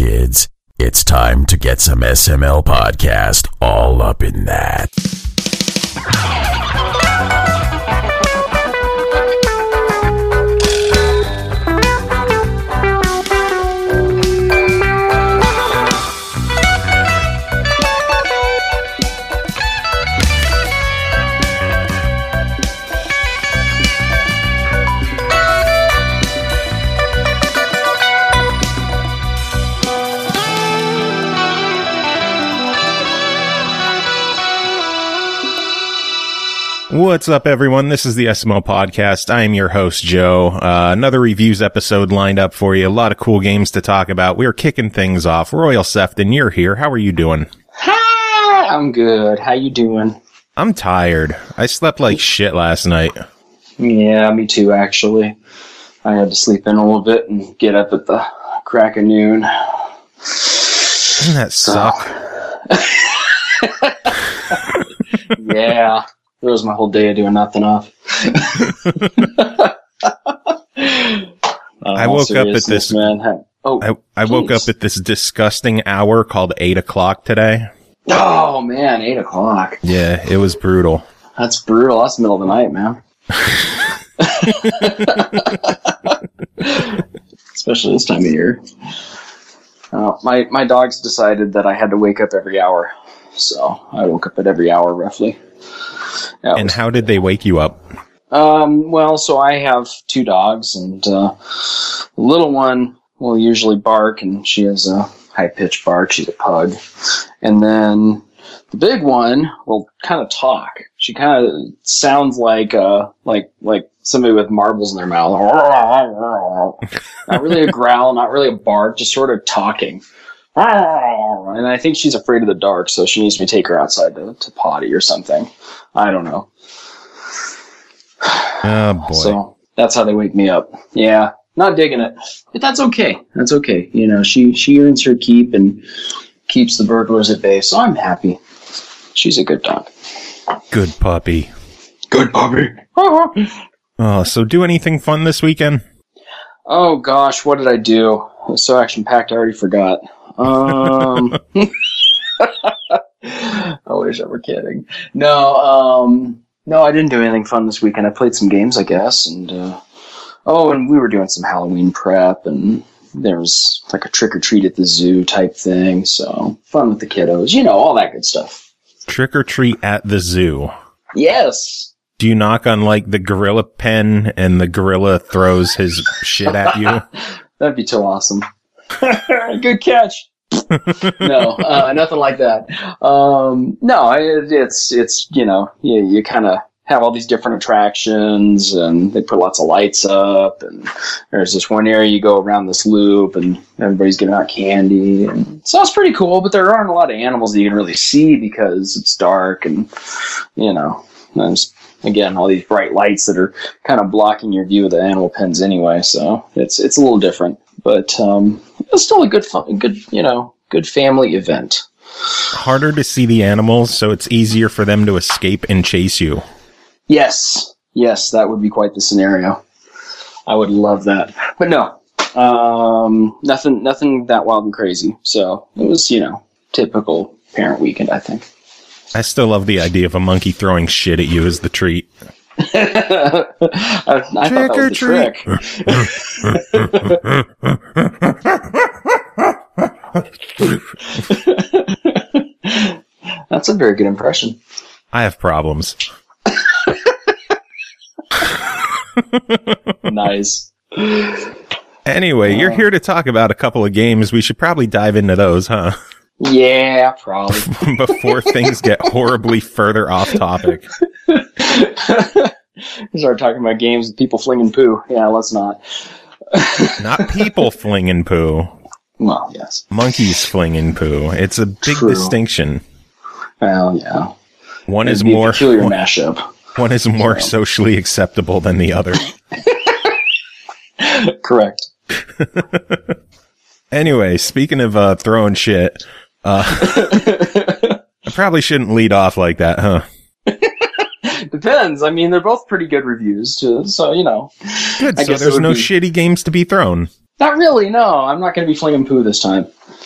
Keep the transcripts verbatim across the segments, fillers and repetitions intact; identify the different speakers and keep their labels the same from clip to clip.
Speaker 1: kids. It's time to get some S M L podcast all up in that.
Speaker 2: What's up, everyone? This is the S M L Podcast. I am your host, Joe. Uh, another reviews episode lined up for you. A lot of cool games to talk about. We are kicking things off. Royal Sefton, you're here. How are you doing?
Speaker 3: Hi, I'm good. How you doing?
Speaker 2: I'm tired. I slept like shit last night.
Speaker 3: Yeah, me too, actually. I had to sleep in a little bit and get up at the crack of noon.
Speaker 2: Doesn't that suck?
Speaker 3: Yeah. Throws my whole day of doing nothing off. uh,
Speaker 2: I woke up at this.
Speaker 3: Man. Oh,
Speaker 2: I, I woke up at this disgusting hour called eight o'clock today.
Speaker 3: Oh man, eight o'clock.
Speaker 2: Yeah, it was brutal.
Speaker 3: That's brutal. That's the middle of the night, man. Especially this time of year. Uh, my my dogs decided that I had to wake up every hour, so I woke up at every hour roughly. That
Speaker 2: and
Speaker 3: was,
Speaker 2: how did they wake you up?
Speaker 3: Um, well, so I have two dogs, and uh, the little one will usually bark, and she has a high-pitched bark. She's a pug. And then the big one will kind of talk. She kind of sounds like uh, like like somebody with marbles in their mouth. Not really a growl, not really a bark, just sort of talking. And I think she's afraid of the dark, so she needs me to take her outside to, to potty or something. I don't know.
Speaker 2: Oh, boy.
Speaker 3: So that's how they wake me up. Yeah, not digging it. But that's okay. That's okay. You know, she, she earns her keep and keeps the burglars at bay, so I'm happy. She's a good dog.
Speaker 2: Good puppy.
Speaker 3: Good puppy.
Speaker 2: Oh, so do anything fun this weekend?
Speaker 3: Oh, gosh, what did I do? It was so action-packed, I already forgot. Um, I wish I were kidding. No, um, no, I didn't do anything fun this weekend. I played some games, I guess, and uh, oh, and we were doing some Halloween prep, and there was like a trick or treat at the zoo type thing. So fun with the kiddos, you know, all that good stuff.
Speaker 2: Trick or treat at the zoo.
Speaker 3: Yes.
Speaker 2: Do you knock on like the gorilla pen, and the gorilla throws his shit at you?
Speaker 3: That'd be too awesome. Good catch. No, uh, nothing like that. Um, no, it, it's, it's, you know, you, you kind of have all these different attractions, and they put lots of lights up, and there's this one area you go around this loop, and everybody's giving out candy, and so it's pretty cool, but there aren't a lot of animals that you can really see because it's dark, and, you know, there's, again, all these bright lights that are kind of blocking your view of the animal pens anyway, so it's, it's a little different. But um, it's still a good, fun, good, you know, good family event.
Speaker 2: Harder to see the animals, so it's easier for them to escape and chase you.
Speaker 3: Yes, yes, that would be quite the scenario. I would love that. But no, um, nothing, nothing that wild and crazy. So it was, you know, typical parent weekend, I think.
Speaker 2: I still love the idea of a monkey throwing shit at you as the treat.
Speaker 3: I, I
Speaker 2: trick
Speaker 3: thought that was the trick. That's a very good impression.
Speaker 2: I have problems.
Speaker 3: Nice.
Speaker 2: Anyway, uh, you're here to talk about a couple of games. We should probably dive into those, huh?
Speaker 3: Yeah, probably.
Speaker 2: Before things get horribly further off topic.
Speaker 3: We start talking about games with people flinging poo. Yeah, let's not.
Speaker 2: Not people flinging poo.
Speaker 3: Well, yes.
Speaker 2: Monkeys flinging poo. It's a big
Speaker 3: True.
Speaker 2: distinction.
Speaker 3: Well, yeah.
Speaker 2: One
Speaker 3: It'd
Speaker 2: is
Speaker 3: be
Speaker 2: more
Speaker 3: a peculiar
Speaker 2: one,
Speaker 3: mashup.
Speaker 2: One is more so. socially acceptable than the other.
Speaker 3: Correct.
Speaker 2: Anyway, speaking of uh, throwing shit, uh, I probably shouldn't lead off like that, huh?
Speaker 3: Depends. I mean, they're both pretty good reviews, too, so, you know.
Speaker 2: Good,
Speaker 3: I
Speaker 2: so
Speaker 3: guess
Speaker 2: there's no
Speaker 3: be...
Speaker 2: shitty games to be thrown.
Speaker 3: Not really, no. I'm not going to be flinging poo this time.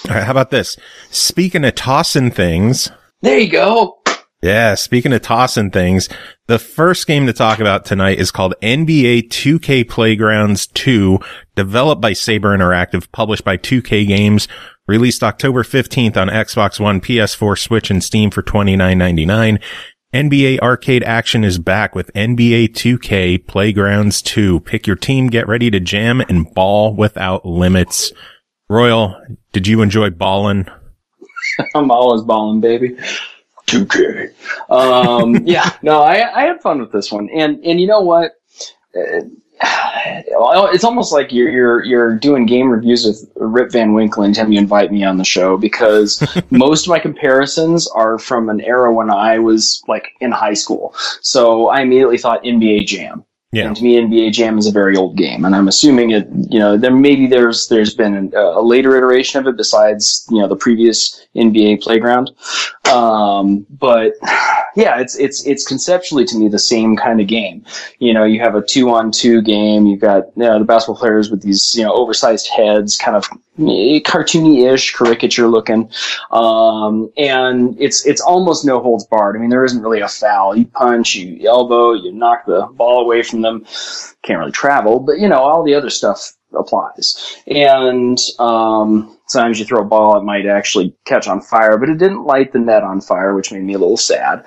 Speaker 2: All right, how about this? Speaking of tossing things.
Speaker 3: There you go.
Speaker 2: Yeah, speaking of tossing things, the first game to talk about tonight is called N B A two K Playgrounds two, developed by Saber Interactive, published by two K Games, released October fifteenth on Xbox One, P S four, Switch, and Steam for twenty-nine ninety-nine. N B A Arcade action is back with N B A two K Playgrounds two. Pick your team, get ready to jam, and ball without limits. Royal, did you enjoy ballin'?
Speaker 3: I'm always balling, baby. two K. Um, yeah, no, I, I had fun with this one. And, and you know what? Uh, it's almost like you're, you're, you're doing game reviews with Rip Van Winkle and time you invite me on the show, because most of my comparisons are from an era when I was like in high school. So I immediately thought N B A Jam. Yeah. And to me, N B A Jam is a very old game, and I'm assuming it. You know, there maybe there's there's been a, a later iteration of it besides you know the previous N B A Playground. Um, but yeah, it's it's it's conceptually to me the same kind of game. You know, you have a two-on-two game. You've got you know, the basketball players with these you know oversized heads, kind of cartoony-ish, caricature looking, um, and it's it's almost no holds barred. I mean, there isn't really a foul. You punch, you elbow, you knock the ball away from them. Can't really travel, but you know all the other stuff applies. And um, sometimes you throw a ball, it might actually catch on fire, but it didn't light the net on fire, which made me a little sad.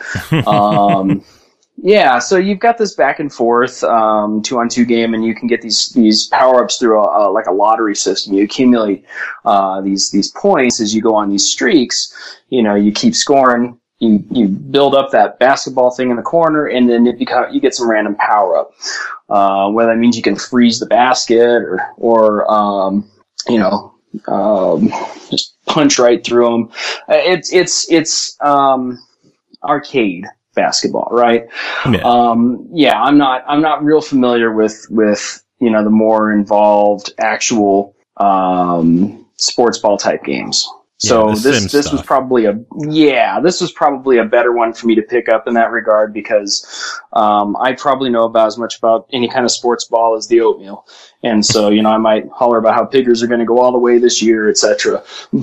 Speaker 3: um, Yeah, so you've got this back and forth um, two-on-two game, and you can get these these power-ups through a, a, like a lottery system. You accumulate uh, these these points as you go on these streaks. You know, you keep scoring. You you build up that basketball thing in the corner, and then it become, you get some random power-up. Uh, whether that means you can freeze the basket or or um, you know um, just punch right through them. It's it's it's um, arcade basketball, right? Yeah. Um, yeah, I'm not, I'm not real familiar with, with, you know, the more involved actual, um, sports ball type games. So yeah, this, this stuff. was probably a, yeah, this was probably a better one for me to pick up in that regard, because, um, I probably know about as much about any kind of sports ball as the oatmeal. And so, you know, I might holler about how Piggers are going to go all the way this year, et cetera.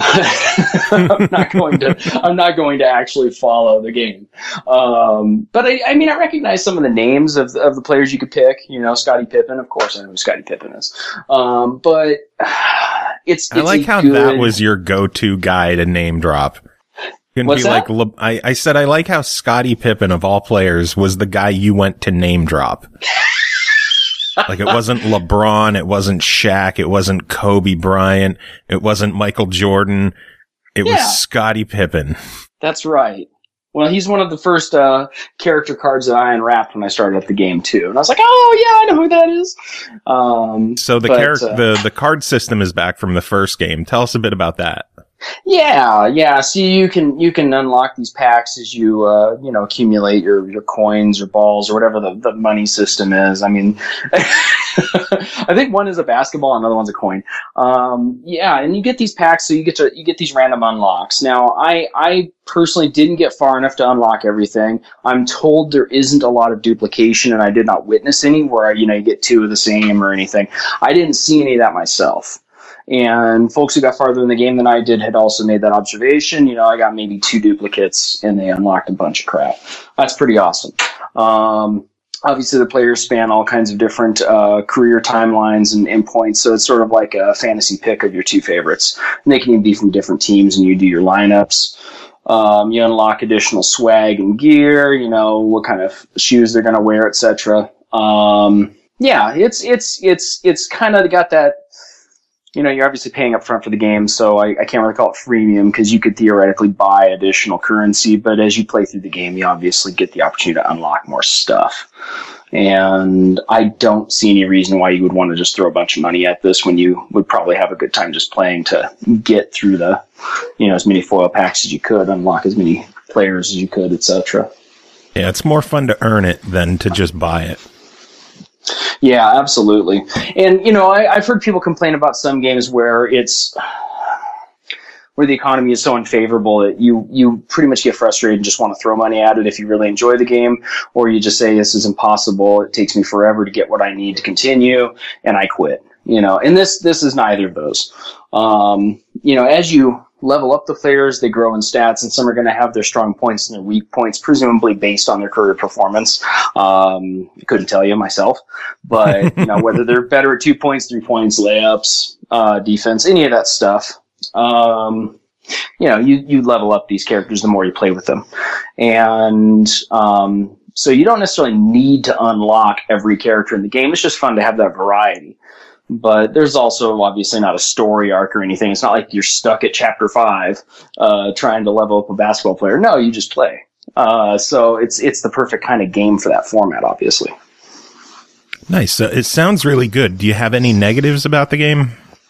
Speaker 3: But I'm not going to, I'm not going to actually follow the game. Um, but I, I mean, I recognize some of the names of, of the players you could pick, you know, Scottie Pippen. Of course I know who Scottie Pippen is. Um, but it's, it's
Speaker 2: I like how
Speaker 3: good...
Speaker 2: that was your go-to guy to name drop. Couldn't
Speaker 3: What's
Speaker 2: be
Speaker 3: that?
Speaker 2: like, I, I said, I like how Scottie Pippen of all players was the guy you went to name drop. Like, it wasn't LeBron, it wasn't Shaq, it wasn't Kobe Bryant, it wasn't Michael Jordan, it yeah. was Scottie Pippen.
Speaker 3: That's right. Well, he's one of the first uh, character cards that I unwrapped when I started up the game too, and I was like, "Oh yeah, I know who that is." Um,
Speaker 2: so the
Speaker 3: but,
Speaker 2: char-
Speaker 3: uh,
Speaker 2: the the card system is back from the first game. Tell us a bit about that.
Speaker 3: Yeah, yeah. See, you can you can unlock these packs as you uh, you know accumulate your, your coins or balls or whatever the, the money system is. I mean, I think one is a basketball, another one's a coin. Um, yeah, and you get these packs, so you get to you get these random unlocks. Now, I I personally didn't get far enough to unlock everything. I'm told there isn't a lot of duplication, and I did not witness any where you know you get two of the same or anything. I didn't see any of that myself. And folks who got farther in the game than I did had also made that observation. You know, I got maybe two duplicates and they unlocked a bunch of crap. That's pretty awesome. Um, obviously, the players span all kinds of different uh, career timelines and, and points, so it's sort of like a fantasy pick of your two favorites. And they can even be from different teams, and you do your lineups. Um, you unlock additional swag and gear, you know, what kind of shoes they're going to wear, et cetera. Um, yeah, it's it's it's it's kind of got that. You know, you're obviously paying up front for the game, so I, I can't really call it freemium because you could theoretically buy additional currency, but as you play through the game, you obviously get the opportunity to unlock more stuff. And I don't see any reason why you would want to just throw a bunch of money at this when you would probably have a good time just playing to get through the, you know, as many foil packs as you could, unlock as many players as you could, et cetera.
Speaker 2: Yeah, it's more fun to earn it than to just buy it.
Speaker 3: Yeah, absolutely. And, you know, I, I've heard people complain about some games where it's where the economy is so unfavorable that you, you pretty much get frustrated and just want to throw money at it if you really enjoy the game, or you just say, this is impossible, it takes me forever to get what I need to continue, and I quit. You know, and this this is neither of those. Um, you know, as you level up the players, they grow in stats, and some are going to have their strong points and their weak points, presumably based on their career performance. Um, couldn't tell you myself, but you know, whether they're better at two points, three points, layups, uh, defense, any of that stuff. Um, you know, you, you level up these characters the more you play with them. And, um, so you don't necessarily need to unlock every character in the game. It's just fun to have that variety. But there's also obviously not a story arc or anything. It's not like you're stuck at chapter five, uh, trying to level up a basketball player. No, you just play. Uh, so it's, it's the perfect kind of game for that format, obviously.
Speaker 2: Nice. So it sounds really good. Do you have any negatives about the game?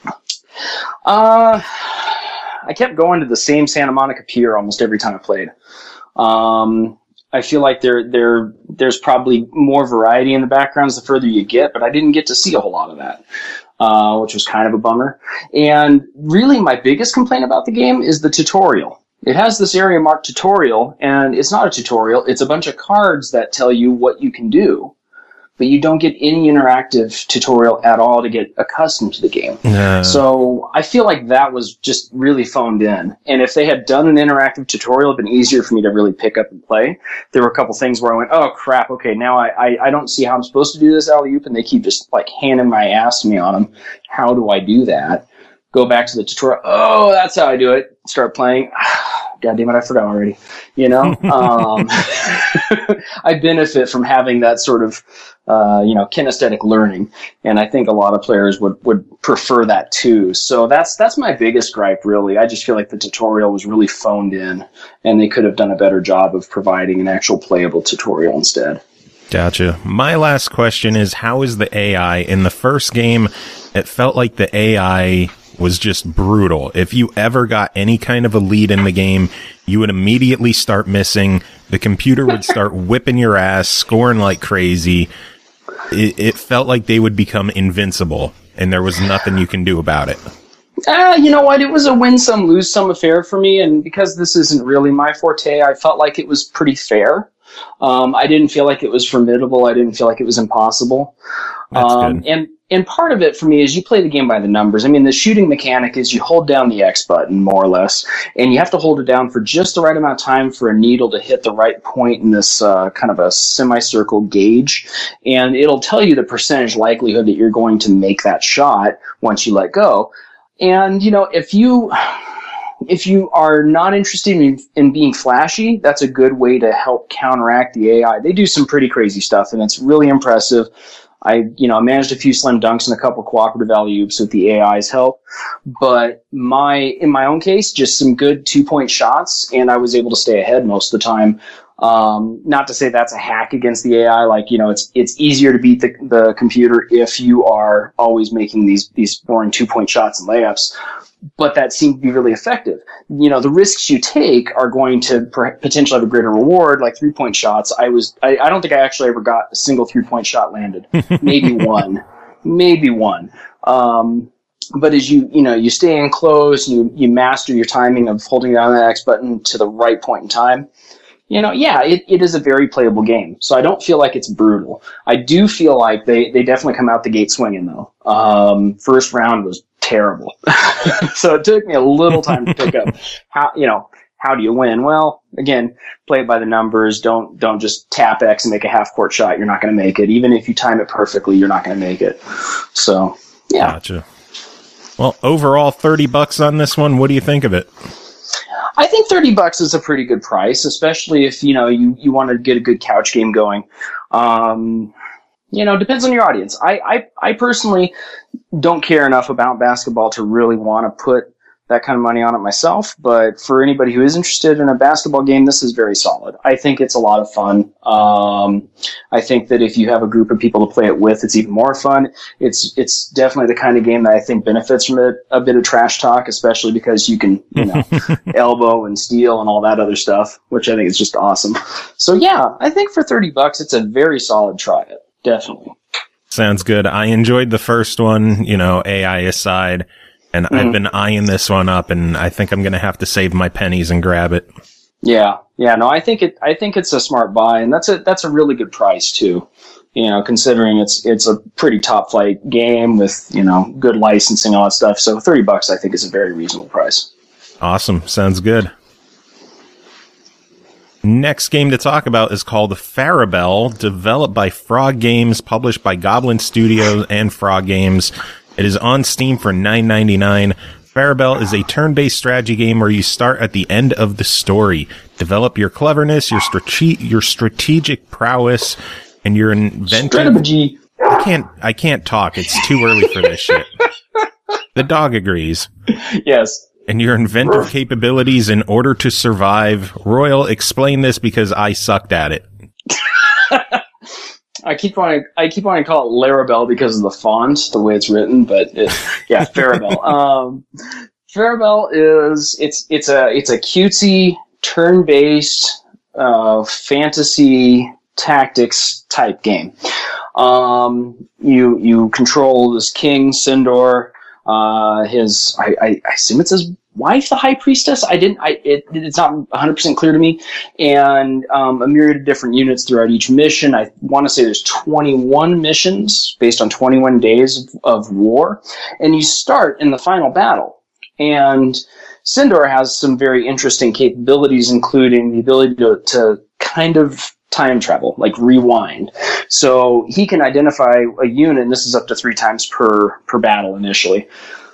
Speaker 3: Uh, I kept going to the same Santa Monica Pier almost every time I played. Um, I feel like there, there, there's probably more variety in the backgrounds the further you get, but I didn't get to see a whole lot of that, uh, which was kind of a bummer. And really my biggest complaint about the game is the tutorial. It has this area marked tutorial, and it's not a tutorial. It's a bunch of cards that tell you what you can do, but you don't get any interactive tutorial at all to get accustomed to the game. No. So I feel like that was just really phoned in. And if they had done an interactive tutorial, it'd been easier for me to really pick up and play. There were a couple things where I went, oh crap, okay, now I, I, I don't see how I'm supposed to do this alley-oop, and they keep just like handing my ass to me on them. How do I do that? Go back to the tutorial. Oh, that's how I do it. Start playing. God damn it, I forgot already. You know? um, I benefit from having that sort of Uh, you know, kinesthetic learning, and I think a lot of players would, would prefer that too. So that's that's my biggest gripe, really. I just feel like the tutorial was really phoned in, and they could have done a better job of providing an actual playable tutorial instead.
Speaker 2: Gotcha. My last question is, how is the A I? In the first game, it felt like the A I was just brutal. If you ever got any kind of a lead in the game, you would immediately start missing. The computer would start whipping your ass, scoring like crazy. It, it felt like they would become invincible, and there was nothing you can do about it.
Speaker 3: Ah, uh, you know what? It was a win-some, lose-some affair for me, and because this isn't really my forte, I felt like it was pretty fair. Um, I didn't feel like it was formidable. I didn't feel like it was impossible.
Speaker 2: That's
Speaker 3: um,
Speaker 2: good.
Speaker 3: And and part of it for me is you play the game by the numbers. I mean, the shooting mechanic is you hold down the X button, more or less, and you have to hold it down for just the right amount of time for a needle to hit the right point in this uh, kind of a semicircle gauge, and it'll tell you the percentage likelihood that you're going to make that shot once you let go. And, you know, if you... If you are not interested in, in being flashy, that's a good way to help counteract the A I. They do some pretty crazy stuff, and it's really impressive. I, you know, managed a few slam dunks and a couple cooperative alley-oops with the A I's help. But my, in my own case, just some good two-point shots, and I was able to stay ahead most of the time. Um, not to say that's a hack against the A I, like, you know, it's, it's easier to beat the, the computer if you are always making these, these boring two-point shots and layups. But that seemed to be really effective. You know, the risks you take are going to per- potentially have a greater reward, like three-point shots. I was, I, I don't think I actually ever got a single three-point shot landed. Maybe one. Maybe one. Um, but as you, you know, you stay in close, you, you master your timing of holding down that X button to the right point in time. You know, yeah, it, it is a very playable game. So I don't feel like it's brutal. I do feel like they, they definitely come out the gate swinging, though. Um, first round was terrible. So it took me a little time to pick up how, you know, how do you win? Well, again, play it by the numbers. Don't, don't just tap X and make a half court shot. You're not going to make it. Even if you time it perfectly, you're not going to make it. So, yeah.
Speaker 2: Gotcha. Well, overall, thirty bucks on this one. What do you think of it?
Speaker 3: I think thirty bucks is a pretty good price, especially if, you know, you, you want to get a good couch game going. Um, you know, depends on your audience. I, I, I personally don't care enough about basketball to really want to put that kind of money on it myself, but for anybody who is interested in a basketball game, this is very solid. I think it's a lot of fun. Um, I think that if you have a group of people to play it with, it's even more fun. It's it's definitely the kind of game that I think benefits from a, a bit of trash talk, especially because you can, you know, elbow and steal and all that other stuff, which I think is just awesome. So yeah, I think for thirty bucks, it's a very solid try it. Definitely.
Speaker 2: Sounds good. I enjoyed the first one, you know, A I aside. And mm-hmm. I've been eyeing this one up, and I think I'm going to have to save my pennies and grab it.
Speaker 3: Yeah, yeah. No, I think it. I think it's a smart buy, and that's a that's a really good price too. You know, considering it's it's a pretty top flight game with, you know, good licensing, all that stuff. So thirty bucks, I think, is a very reasonable price.
Speaker 2: Awesome. Sounds good. Next game to talk about is called Farabelle, developed by Frog Games, published by Goblin Studios and Frog Games. It is on Steam for nine ninety-nine. Farabelle is a turn-based strategy game where you start at the end of the story. Develop your cleverness, your strate- your strategic prowess, and your inventive...
Speaker 3: Strategy.
Speaker 2: I can't, I can't talk. It's too early for this shit. The dog agrees.
Speaker 3: Yes.
Speaker 2: And your inventive capabilities in order to survive. Royal, explain this because I sucked at it.
Speaker 3: I keep wanting, I keep wanting to call it Larabelle because of the font, the way it's written, but it, yeah, Farabelle. um, Farabelle is, it's, it's a, it's a cutesy, turn-based, uh, fantasy tactics type game. Um, you, you control this king, Sindor, uh, his, I, I, I assume it's his wife, the High Priestess. I didn't, I, it, it's not one hundred percent clear to me. And, um, a myriad of different units throughout each mission. I want to say there's twenty-one missions based on twenty-one days of, of war. And you start in the final battle. And Sindor has some very interesting capabilities, including the ability to, to kind of time travel, like rewind. So he can identify a unit, and this is up to three times per, per battle initially.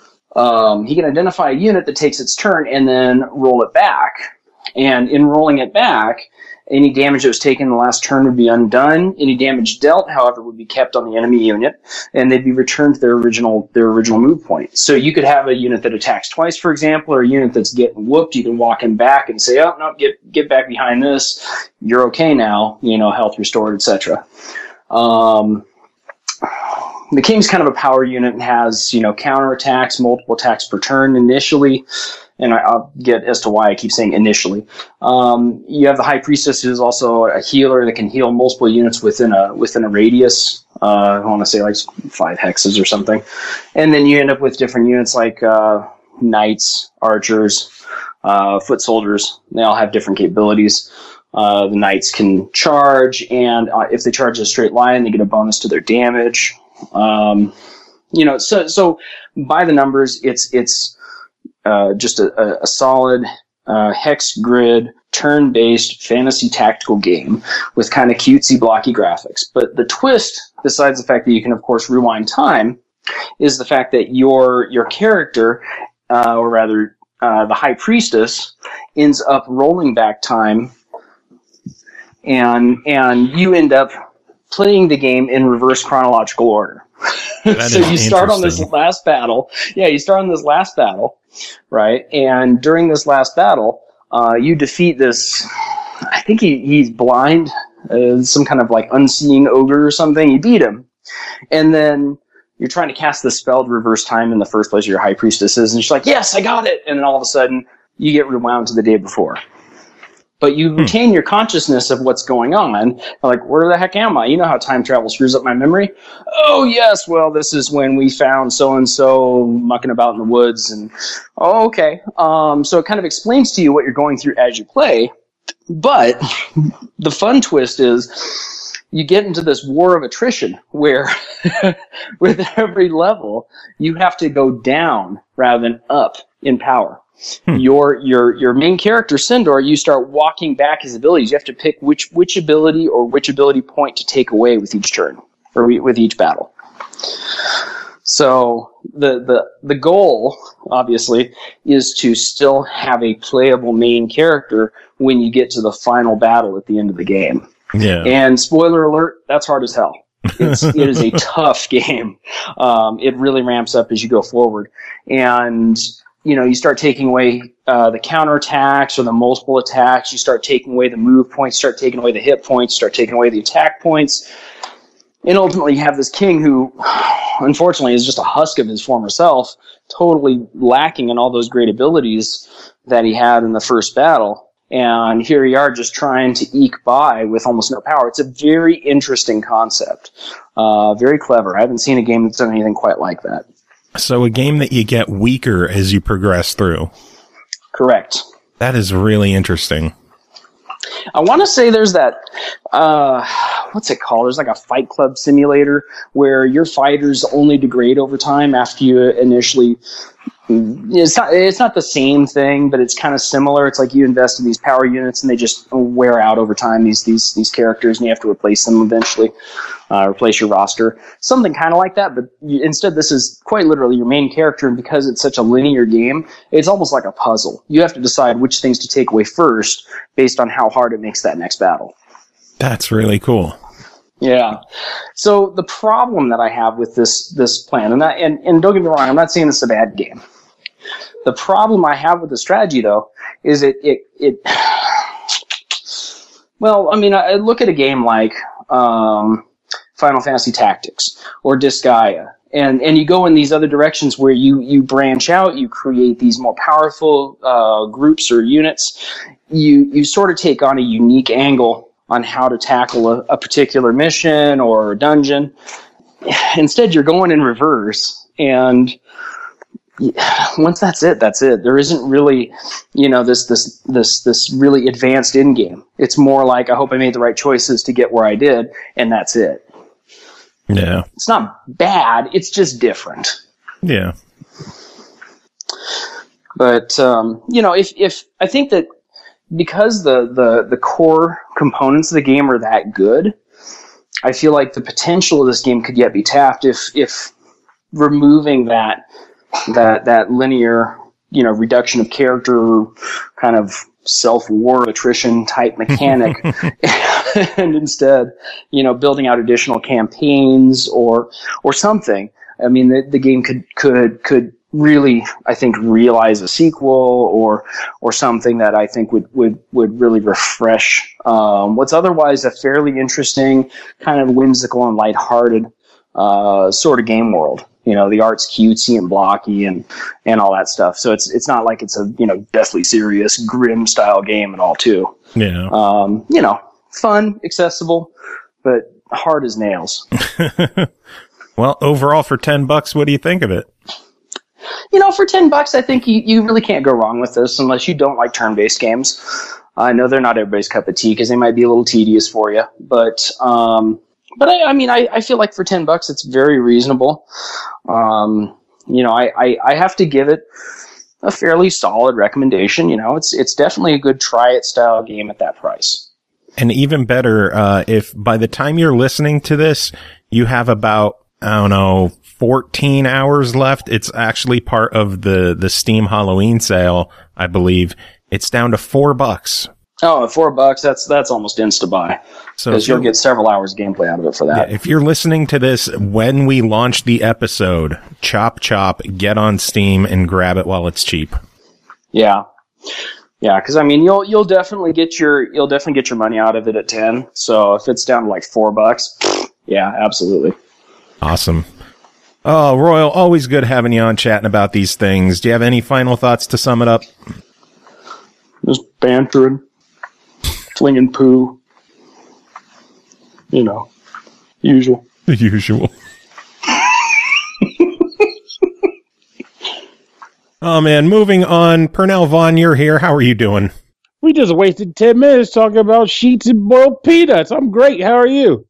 Speaker 3: Um, he can identify a unit that takes its turn and then roll it back. And in rolling it back, any damage that was taken in the last turn would be undone. Any damage dealt, however, would be kept on the enemy unit, and they'd be returned to their original their original move point. So you could have a unit that attacks twice, for example, or a unit that's getting whooped. You can walk him back and say, "Oh no, get get back behind this. You're okay now. You know, health restored, et cetera" Um, the King's kind of a power unit and has, you know, counterattacks, multiple attacks per turn initially. And I, I'll get as to why I keep saying initially. Um, you have the High Priestess, who's also a healer that can heal multiple units within a within a radius. Uh, I want to say like five hexes or something. And then you end up with different units like uh, knights, archers, uh, foot soldiers. They all have different capabilities. Uh, the knights can charge, and uh, if they charge a straight line, they get a bonus to their damage. Um, you know, so so by the numbers, it's it's. Uh, just a, a, a solid uh, hex grid, turn-based fantasy tactical game with kind of cutesy, blocky graphics. But the twist, besides the fact that you can, of course, rewind time, is the fact that your your character, uh, or rather uh, the High Priestess, ends up rolling back time, and and you end up playing the game in reverse chronological order. So you start on this last battle. Yeah, you start on this last battle, right? And during this last battle, uh, you defeat this, I think he, he's blind, uh, some kind of like unseeing ogre or something. You beat him. And then you're trying to cast the spell to reverse time in the first place, your High Priestess is, and she's like, yes, I got it. And then all of a sudden, you get rewound to the day before. But you retain hmm. your consciousness of what's going on. Like, where the heck am I? You know how time travel screws up my memory? Oh, yes, well, this is when we found so-and-so mucking about in the woods. And oh, okay. Um, so it kind of explains to you what you're going through as you play. But the fun twist is you get into this war of attrition where with every level, you have to go down rather than up in power. Hmm. Your your your main character, Sindor, you start walking back his abilities. You have to pick which which ability or which ability point to take away with each turn or with each battle. So the the the goal, obviously, is to still have a playable main character when you get to the final battle at the end of the game.
Speaker 2: Yeah.
Speaker 3: And spoiler alert, that's hard as hell. It's, it is a tough game. Um, it really ramps up as you go forward. And you know, you start taking away uh, the counterattacks or the multiple attacks. You start taking away the move points, start taking away the hit points, start taking away the attack points. And ultimately, you have this king who, unfortunately, is just a husk of his former self, totally lacking in all those great abilities that he had in the first battle. And here you are just trying to eke by with almost no power. It's a very interesting concept. Uh, very clever. I haven't seen a game that's done anything quite like that.
Speaker 2: So a game that you get weaker as you progress through.
Speaker 3: Correct.
Speaker 2: That is really interesting.
Speaker 3: I want to say there's that, uh, what's it called? There's like a Fight Club simulator where your fighters only degrade over time after you initially. It's not. It's not the same thing, but it's kind of similar. It's like you invest in these power units, and they just wear out over time. These these these characters, and you have to replace them eventually. Uh, replace your roster, something kind of like that. But you, instead, this is quite literally your main character, and because it's such a linear game, it's almost like a puzzle. You have to decide which things to take away first, based on how hard it makes that next battle.
Speaker 2: That's really cool.
Speaker 3: Yeah. So the problem that I have with this this plan, and, I, and and don't get me wrong, I'm not saying this is a bad game. The problem I have with the strategy, though, is it it it. Well, I mean, I look at a game like um, Final Fantasy Tactics or Disgaea, and and you go in these other directions where you you branch out, you create these more powerful uh, groups or units. You you sort of take on a unique angle on how to tackle a, a particular mission or a dungeon. Instead, you're going in reverse, and once that's it, that's it. There isn't really, you know, this this this this really advanced end game. It's more like, I hope I made the right choices to get where I did, and that's it.
Speaker 2: Yeah.
Speaker 3: It's not bad, it's just different.
Speaker 2: Yeah.
Speaker 3: But um, you know, if if I think that because the, the, the core components of the game are that good, I feel like the potential of this game could yet be tapped if if removing that that that linear, you know, reduction of character, kind of self-war attrition type mechanic, and instead, you know, building out additional campaigns or or something. I mean, the, the game could could could really, I think, realize a sequel or or something that I think would would would really refresh um, what's otherwise a fairly interesting, kind of whimsical and lighthearted uh, sort of game world. You know, the art's cutesy and blocky and, and all that stuff. So it's it's not like it's a, you know, deathly serious, grim style game at all, too.
Speaker 2: Yeah.
Speaker 3: Um, you know, fun, accessible, but hard as nails.
Speaker 2: Well, overall, for ten bucks, what do you think of it?
Speaker 3: You know, for ten bucks, I think you, you really can't go wrong with this unless you don't like turn-based games. I know they're not everybody's cup of tea because they might be a little tedious for you, but um, but I, I mean, I, I feel like for ten bucks, it's very reasonable. Um, you know, I, I, I have to give it a fairly solid recommendation. You know, it's it's definitely a good try-it style game at that price.
Speaker 2: And even better, uh, if by the time you're listening to this, you have about, I don't know, fourteen hours left. It's actually part of the, the Steam Halloween sale, I believe. It's down to four bucks.
Speaker 3: Oh, at four bucks, that's that's almost insta-buy.
Speaker 2: So
Speaker 3: because you'll get several hours of gameplay out of it for that.
Speaker 2: Yeah, if you're listening to this when we launch the episode, chop chop, get on Steam and grab it while it's cheap.
Speaker 3: Yeah. Yeah, because I mean, you'll you'll definitely get your you'll definitely get your money out of it at ten. So if it's down to like four bucks, yeah, absolutely.
Speaker 2: Awesome. Oh, Royal, always good having you on chatting about these things. Do you have any final thoughts to sum it up?
Speaker 3: Just bantering, flinging poo. You know, usual.
Speaker 2: The usual. Oh, man, moving on. Pernell Vaughn, you're here. How are you doing?
Speaker 4: We just wasted ten minutes talking about sheets and boiled peanuts. I'm great. How are you?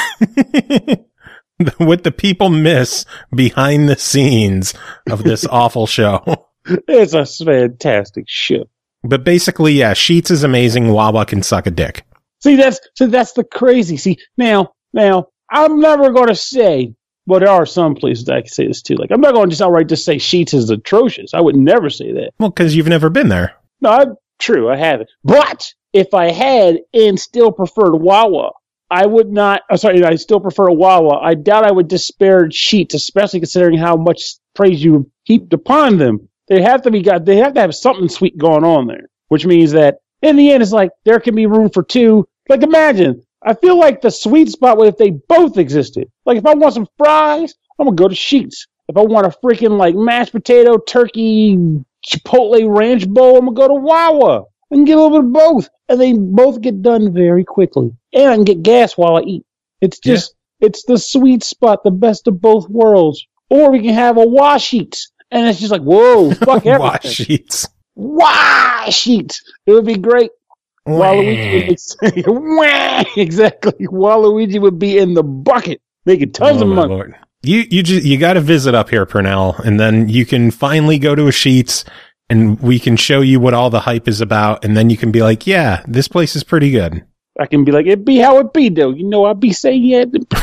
Speaker 2: What the people miss behind the scenes of this awful show.
Speaker 4: It's a fantastic show.
Speaker 2: But basically, yeah, Sheets is amazing. Wawa can suck a dick.
Speaker 4: See, that's so that's the crazy. See, now, now, I'm never going to say, well, there are some places I can say this too. Like, I'm not going to just outright just say Sheets is atrocious. I would never say that.
Speaker 2: Well, because you've never been there.
Speaker 4: No, I, true, I haven't. But if I had and still preferred Wawa, I would not. Oh, sorry, I still prefer Wawa. I doubt I would disparage Sheets, especially considering how much praise you heaped upon them. They have to be got. They have to have something sweet going on there, which means that in the end, it's like there can be room for two. Like, imagine. I feel like the sweet spot would if they both existed. Like, if I want some fries, I'm gonna go to Sheets. If I want a freaking like mashed potato, turkey, chipotle ranch bowl, I'm gonna go to Wawa. I can get a little bit of both, and they both get done very quickly. And I can get gas while I eat. It's just, yeah. It's the sweet spot, the best of both worlds. Or we can have a Wash Sheets. And it's just like, whoa, fuck everything.
Speaker 2: Wash Sheets.
Speaker 4: Wash Sheets. It would be great. Waluigi would say, wah, exactly. Waluigi would be in the bucket, making tons
Speaker 2: Oh,
Speaker 4: of
Speaker 2: my
Speaker 4: money.
Speaker 2: Lord. You you just you got to visit up here, Purnell, and then you can finally go to a Sheets, and we can show you what all the hype is about, and then you can be like, yeah, this place is pretty good.
Speaker 4: I can be like, it be how it be, though. You know, I be saying, yeah,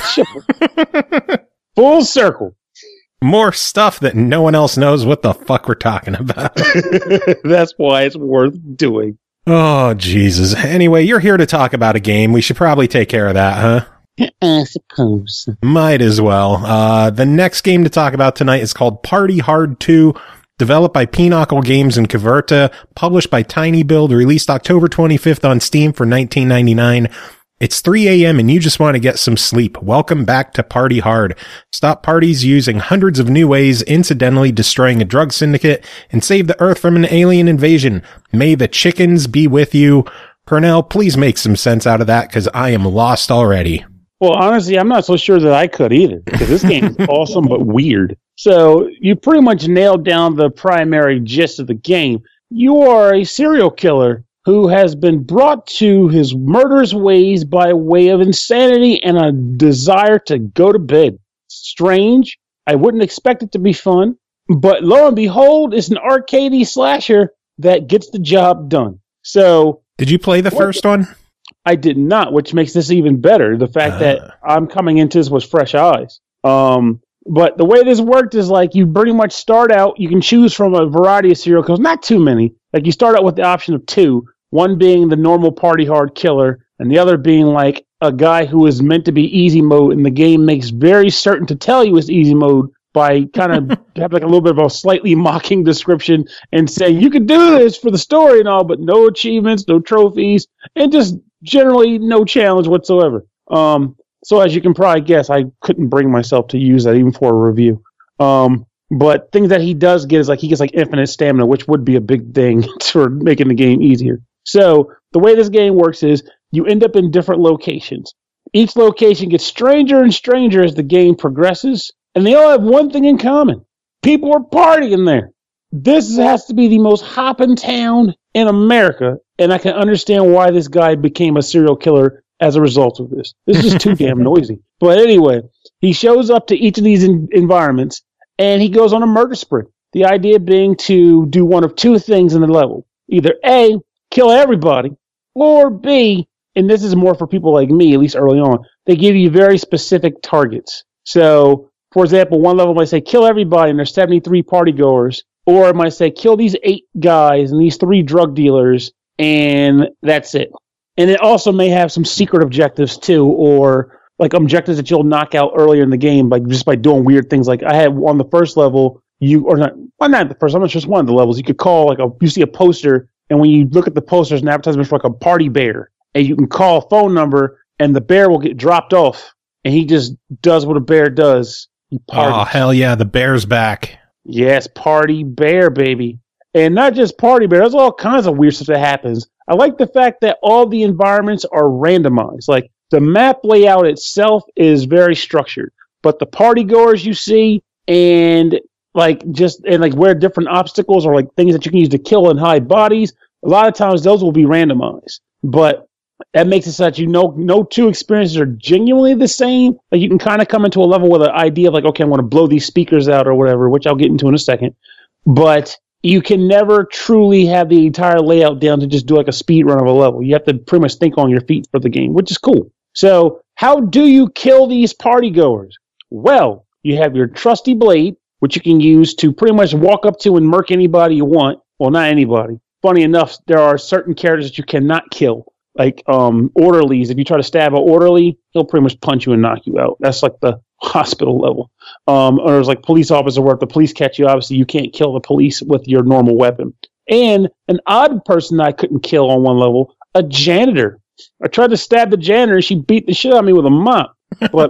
Speaker 4: full circle.
Speaker 2: More stuff that no one else knows what the fuck we're talking about.
Speaker 4: That's why it's worth doing.
Speaker 2: Oh, Jesus. Anyway, you're here to talk about a game. We should probably take care of that, huh?
Speaker 4: I suppose.
Speaker 2: Might as well. Uh, the next game to talk about tonight is called Party Hard two, developed by Pinochle Games and Caverta, published by Tiny Build, released October twenty-fifth on Steam for nineteen ninety-nine. It's three a.m. and you just want to get some sleep. Welcome back to Party Hard. Stop parties using hundreds of new ways, incidentally destroying a drug syndicate, and save the Earth from an alien invasion. May the chickens be with you. Purnell, please make some sense out of that, because I am lost already.
Speaker 4: Well, honestly, I'm not so sure that I could either, because this game is awesome but weird. So you pretty much nailed down the primary gist of the game. You are a serial killer who has been brought to his murderous ways by way of insanity and a desire to go to bed. Strange. I wouldn't expect it to be fun. But lo and behold, it's an arcadey slasher that gets the job done. So
Speaker 2: Did you play the
Speaker 4: What?
Speaker 2: first one?
Speaker 4: I did not, which makes this even better. The fact
Speaker 2: Uh.
Speaker 4: that I'm coming into this with fresh eyes. Um, but the way this worked is like you pretty much start out, you can choose from a variety of serial killers, not too many. Like you start out with the option of two, one being the normal party hard killer, and the other being like a guy who is meant to be easy mode, and the game makes very certain to tell you it's easy mode by kind of have like a little bit of a slightly mocking description and saying you can do this for the story and all, but no achievements, no trophies, and just generally no challenge whatsoever. Um, so as you can probably guess, I couldn't bring myself to use that even for a review. Um, but things that he does get is like he gets like infinite stamina, which would be a big thing for making the game easier. So the way this game works is you end up in different locations. Each location gets stranger and stranger as the game progresses, and they all have one thing in common. People are partying there. This has to be the most hopping town in America, and I can understand why this guy became a serial killer as a result of this. This is just too damn noisy. But anyway, he shows up to each of these in- environments, and he goes on a murder spree. The idea being to do one of two things in the level. Either A, kill everybody, or B, and this is more for people like me, at least early on, they give you very specific targets. So, for example, one level might say kill everybody, and there's seventy-three partygoers. Or it might say, kill these eight guys and these three drug dealers, and that's it. And it also may have some secret objectives, too, or like objectives that you'll knock out earlier in the game by just by doing weird things. Like I had on the first level, you or not, well, not the first, I'm not just one of the levels. You could call, like, a, you see a poster, and when you look at the poster, there's an advertisement for like a party bear. And you can call a phone number, and the bear will get dropped off, and he just does what a bear does. He parties.
Speaker 2: Oh, hell yeah, the bear's back.
Speaker 4: Yes, Party Bear, baby. And not just Party Bear, there's all kinds of weird stuff that happens. I like the fact that all the environments are randomized. Like, the map layout itself is very structured, but the party goers you see and, like, just, and, like, where different obstacles or, like, things that you can use to kill and hide bodies, a lot of times those will be randomized. But that makes it so that you know no two experiences are genuinely the same. Like you can kind of come into a level with an idea of like, okay, I'm going to blow these speakers out or whatever, which I'll get into in a second. But you can never truly have the entire layout down to just do like a speed run of a level. You have to pretty much think on your feet for the game, which is cool. So how do you kill these party goers? Well, you have your trusty blade, which you can use to pretty much walk up to and murk anybody you want. Well, not anybody. Funny enough, there are certain characters that you cannot kill. Like um, orderlies, if you try to stab an orderly, he'll pretty much punch you and knock you out. That's like the hospital level. Um, or there's like police officer where if the police catch you, obviously you can't kill the police with your normal weapon. And an odd person that I couldn't kill on one level, a janitor. I tried to stab the janitor, she beat the shit out of me with a mop. But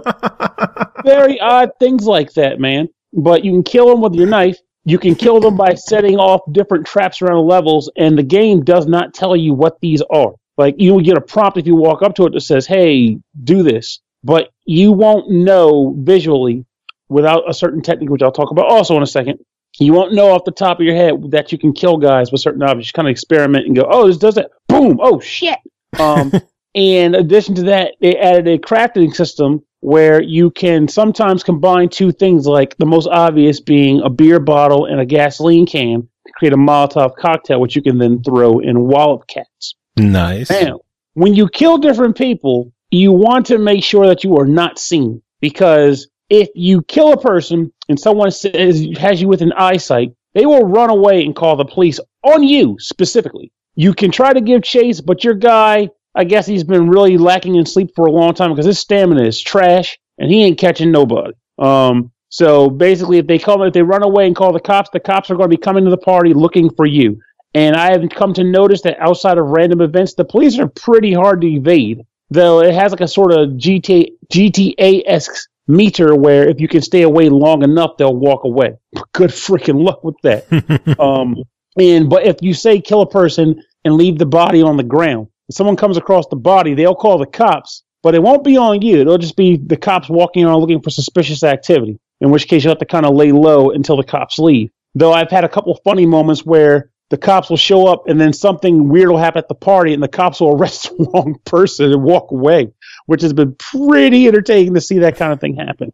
Speaker 4: very odd things like that, man. But you can kill them with your knife. You can kill them by setting off different traps around the levels, and the game does not tell you what these are. Like, you will get a prompt if you walk up to it that says, hey, do this. But you won't know visually without a certain technique, which I'll talk about also in a second. You won't know off the top of your head that you can kill guys with certain objects. You kind of experiment and go, oh, this does it. boom, oh shit. Um, in addition to that, they added a crafting system where you can sometimes combine two things, like the most obvious being a beer bottle and a gasoline can to create a Molotov cocktail, which you can then throw in wallop cats.
Speaker 2: Nice.
Speaker 4: Now, when you kill different people, you want to make sure that you are not seen, because if you kill a person and someone says, has you within eyesight, they will run away and call the police on you specifically. You can try to give chase, but your guy, I guess he's been really lacking in sleep for a long time because his stamina is trash and he ain't catching nobody. Um, so basically, if they come, if they run away and call the cops, the cops are going to be coming to the party looking for you. And I have come to notice that outside of random events, the police are pretty hard to evade. Though it has like a sort of G T A-esque meter where if you can stay away long enough, they'll walk away. Good freaking luck with that. um, and but if you say kill a person and leave the body on the ground, if someone comes across the body, they'll call the cops, but it won't be on you. It'll just be the cops walking around looking for suspicious activity, in which case you'll have to kind of lay low until the cops leave. Though I've had a couple funny moments where the cops will show up and then something weird will happen at the party and the cops will arrest the wrong person and walk away, which has been pretty entertaining to see that kind of thing happen.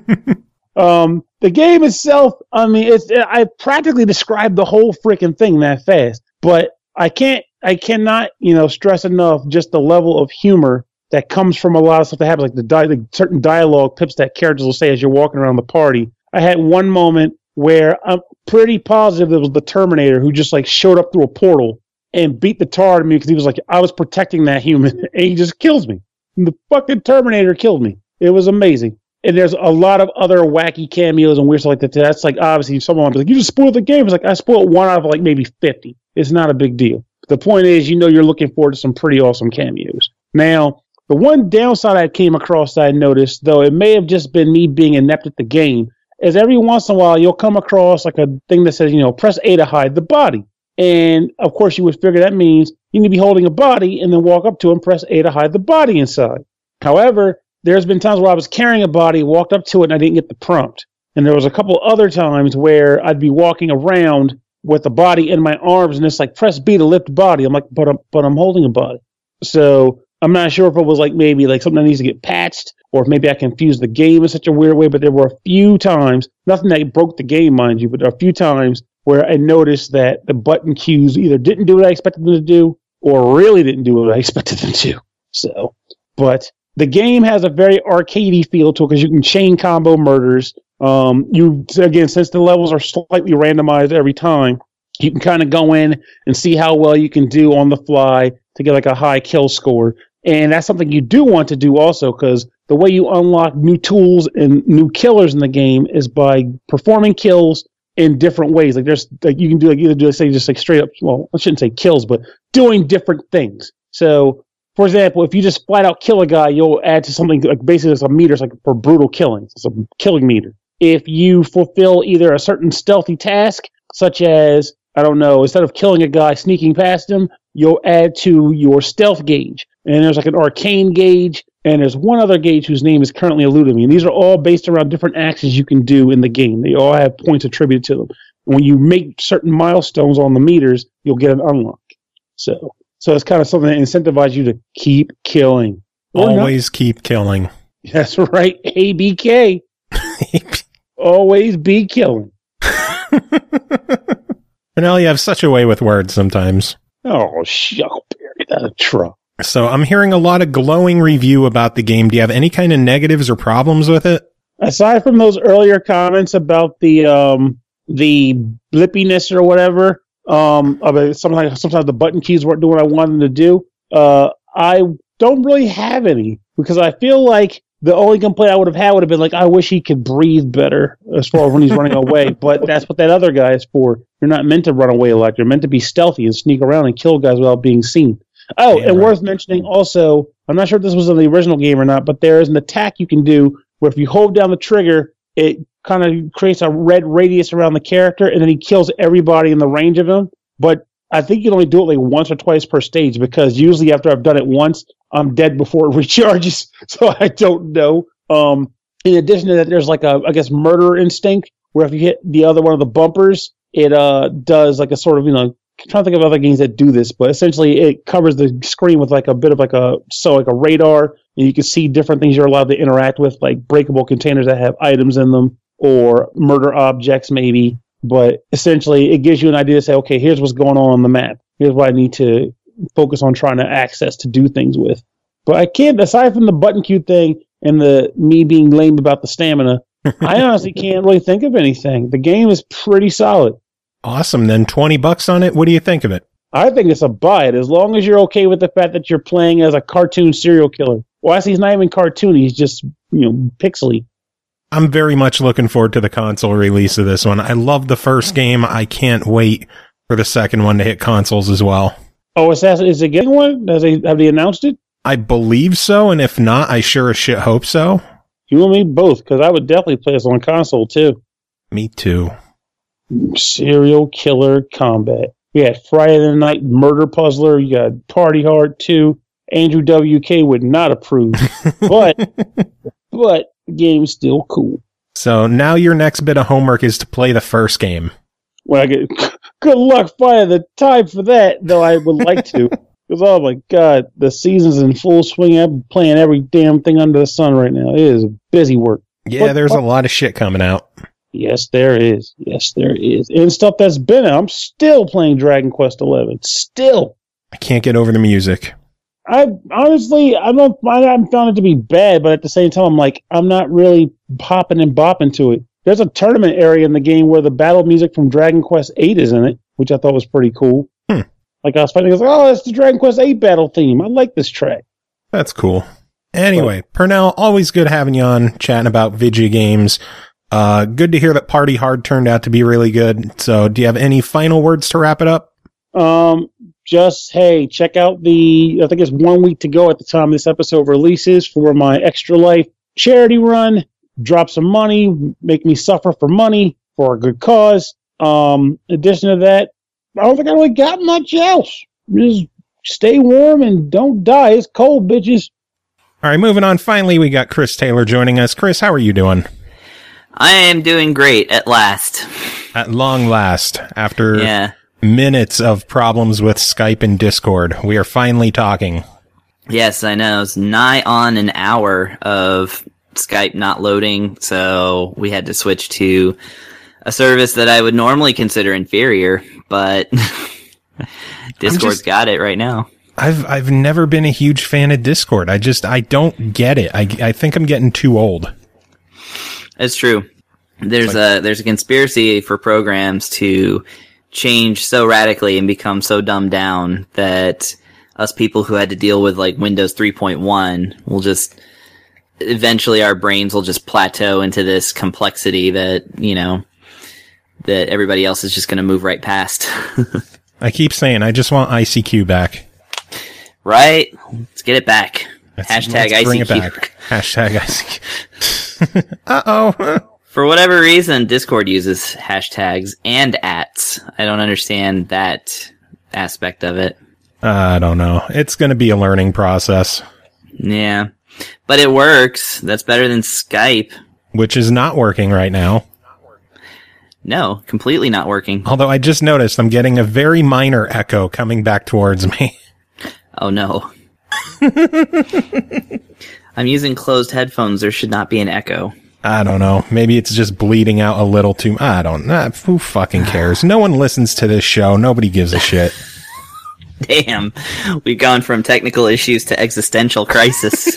Speaker 4: um, the game itself, I mean, it's, I practically described the whole freaking thing that fast, but I can't, I cannot, you know, stress enough just the level of humor that comes from a lot of stuff that happens, like the, di- the certain dialogue pips that characters will say as you're walking around the party. I had one moment where I'm pretty positive it was the Terminator who just like showed up through a portal and beat the tar out of me because he was like, I was protecting that human and he just kills me. And the fucking Terminator killed me. It was amazing. And there's a lot of other wacky cameos and weird stuff like that. That's like, obviously, someone will be like, you just spoiled the game. It's like, I spoiled one out of like maybe fifty. It's not a big deal. The point is, you know, you're looking forward to some pretty awesome cameos. Now, the one downside I came across that I noticed, though it may have just been me being inept at the game, is every once in a while you'll come across like a thing that says, you know, press A to hide the body. And of course you would figure that means you need to be holding a body and then walk up to it and press A to hide the body inside. However, there's been times where I was carrying a body, walked up to it, and I didn't get the prompt. And there was a couple other times where I'd be walking around with the body in my arms and it's like, press B to lift body. I'm like, but I'm, but I'm holding a body. So I'm not sure if it was like maybe like something that needs to get patched, or if maybe I confused the game in such a weird way, but there were a few times, nothing that broke the game, mind you, but there are a few times where I noticed that the button cues either didn't do what I expected them to do, or really didn't do what I expected them to. So, but the game has a very arcadey feel to it because you can chain combo murders. Um, you, again, since the levels are slightly randomized every time, you can kind of go in and see how well you can do on the fly to get like a high kill score. And that's something you do want to do also, because the way you unlock new tools and new killers in the game is by performing kills in different ways. Like there's like you can do like either do say just like straight up, well, I shouldn't say kills, but doing different things. So for example, if you just flat out kill a guy, you'll add to something like basically it's a meter, it's like for brutal killing. It's a killing meter. If you fulfill either a certain stealthy task, such as, I don't know, instead of killing a guy, sneaking past him, you'll add to your stealth gauge. And there's like an arcane gauge, and there's one other gauge whose name is currently eluding me. And these are all based around different actions you can do in the game. They all have points attributed to them. When you make certain milestones on the meters, you'll get an unlock. So so it's kind of something that incentivizes you to keep killing.
Speaker 2: Always keep killing.
Speaker 4: That's right. A B K. Always be killing.
Speaker 2: Pernell, you have such a way with words sometimes.
Speaker 4: Oh, shuck, Barry, that's a truck.
Speaker 2: So I'm hearing a lot of glowing review about the game. Do you have any kind of negatives or problems with it?
Speaker 4: Aside from those earlier comments about the um, the blippiness or whatever, um, about sometimes sometimes the button keys weren't doing what I wanted them to do, uh, I don't really have any, because I feel like the only complaint I would have had would have been like, I wish he could breathe better as far as when he's running away. But that's what that other guy is for. You're not meant to run away a lot. You're meant to be stealthy and sneak around and kill guys without being seen. Oh, yeah, and right. Worth mentioning also, I'm not sure if this was in the original game or not, but there is an attack you can do where if you hold down the trigger, it kind of creates a red radius around the character, and then he kills everybody in the range of him. But I think you can only do it like once or twice per stage, because usually after I've done it once, I'm dead before it recharges. So I don't know. Um, in addition to that, there's like a, I guess, murder instinct, where if you hit the other one of the bumpers, it uh does like a sort of, you know, trying to think of other games that do this, but essentially it covers the screen with like a bit of like a so like a radar, and you can see different things you're allowed to interact with, like breakable containers that have items in them or murder objects maybe. But essentially, it gives you an idea to say, okay, here's what's going on on the map. Here's what I need to focus on trying to access to do things with. But I can't, aside from the button queue thing and the me being lame about the stamina, I honestly can't really think of anything. The game is pretty solid.
Speaker 2: Awesome. Then twenty bucks on it. What do you think of it?
Speaker 4: I think it's a buy it, as long as you're okay with the fact that you're playing as a cartoon serial killer. Well, actually, he's not even cartoony. He's just, you know, pixely.
Speaker 2: I'm very much looking forward to the console release of this one. I love the first game. I can't wait for the second one to hit consoles as well.
Speaker 4: Oh, is, that, is it getting one? Has they, have they announced it?
Speaker 2: I believe so, and if not, I sure as shit hope so.
Speaker 4: You and me both, because I would definitely play this on console, too.
Speaker 2: Me too.
Speaker 4: Serial Killer Combat. We had Friday the Night Murder Puzzler. You got Party Hard two. Andrew W K would not approve, but but the game's still cool.
Speaker 2: So now your next bit of homework is to play the first game.
Speaker 4: Well, I get good luck finding the time for that, though I would like to. Because, oh my God, the season's in full swing. I'm playing every damn thing under the sun right now. It is busy work.
Speaker 2: Yeah,
Speaker 4: but,
Speaker 2: there's
Speaker 4: but,
Speaker 2: a lot of shit coming out.
Speaker 4: Yes, there is. Yes, there is. And stuff that's been out. I'm still playing Dragon Quest eleven. Still.
Speaker 2: I can't get over the music.
Speaker 4: I honestly, I don't, I haven't found it to be bad, but at the same time, I'm like, I'm not really popping and bopping to it. There's a tournament area in the game where the battle music from Dragon Quest eight is in it, which I thought was pretty cool.
Speaker 2: Hmm.
Speaker 4: Like I was fighting, I was like, oh, that's the Dragon Quest eight battle theme. I like this track.
Speaker 2: That's cool. Anyway, but, Pernell, always good having you on, chatting about video games. Uh, good to hear that Party Hard turned out to be really good. So, do you have any final words to wrap it up?
Speaker 4: Um, just, hey, check out the, I think it's one week to go at the time this episode releases for my Extra Life charity run. Drop some money, make me suffer for money for a good cause. Um, in addition to that, I don't think I really got much else. Just stay warm and don't die. It's cold, bitches.
Speaker 2: All right, moving on. Finally, we got Chris Taylor joining us. Chris, how are you doing?
Speaker 5: I am doing great at last.
Speaker 2: At long last, after
Speaker 5: yeah.
Speaker 2: minutes of problems with Skype and Discord, we are finally talking.
Speaker 5: Yes, I know. It's nigh on an hour of Skype not loading, so we had to switch to a service that I would normally consider inferior, but Discord's just, got it right now.
Speaker 2: I've I've never been a huge fan of Discord. I just I don't get it. I I think I'm getting too old.
Speaker 5: It's true. There's like, a there's a conspiracy for programs to change so radically and become so dumbed down that us people who had to deal with like Windows three point one will just eventually our brains will just plateau into this complexity that, you know, that everybody else is just going to move right past.
Speaker 2: I keep saying I just want I C Q back.
Speaker 5: Right? Let's get it back. Let's, Hashtag
Speaker 2: let's bring
Speaker 5: I C Q.
Speaker 2: It back. Hashtag I C Q. Uh-oh.
Speaker 5: For whatever reason, Discord uses hashtags and ats. I don't understand that aspect of it.
Speaker 2: I don't know. It's going to be a learning process.
Speaker 5: Yeah. But it works. That's better than Skype.
Speaker 2: Which is not working right now.
Speaker 5: No, completely not working.
Speaker 2: Although I just noticed I'm getting a very minor echo coming back towards me.
Speaker 5: Oh no. I'm using closed headphones. There should not be an echo.
Speaker 2: I don't know. Maybe it's just bleeding out a little too... I don't know. Who fucking cares? No one listens to this show. Nobody gives a shit.
Speaker 5: Damn. We've gone from technical issues to existential crisis.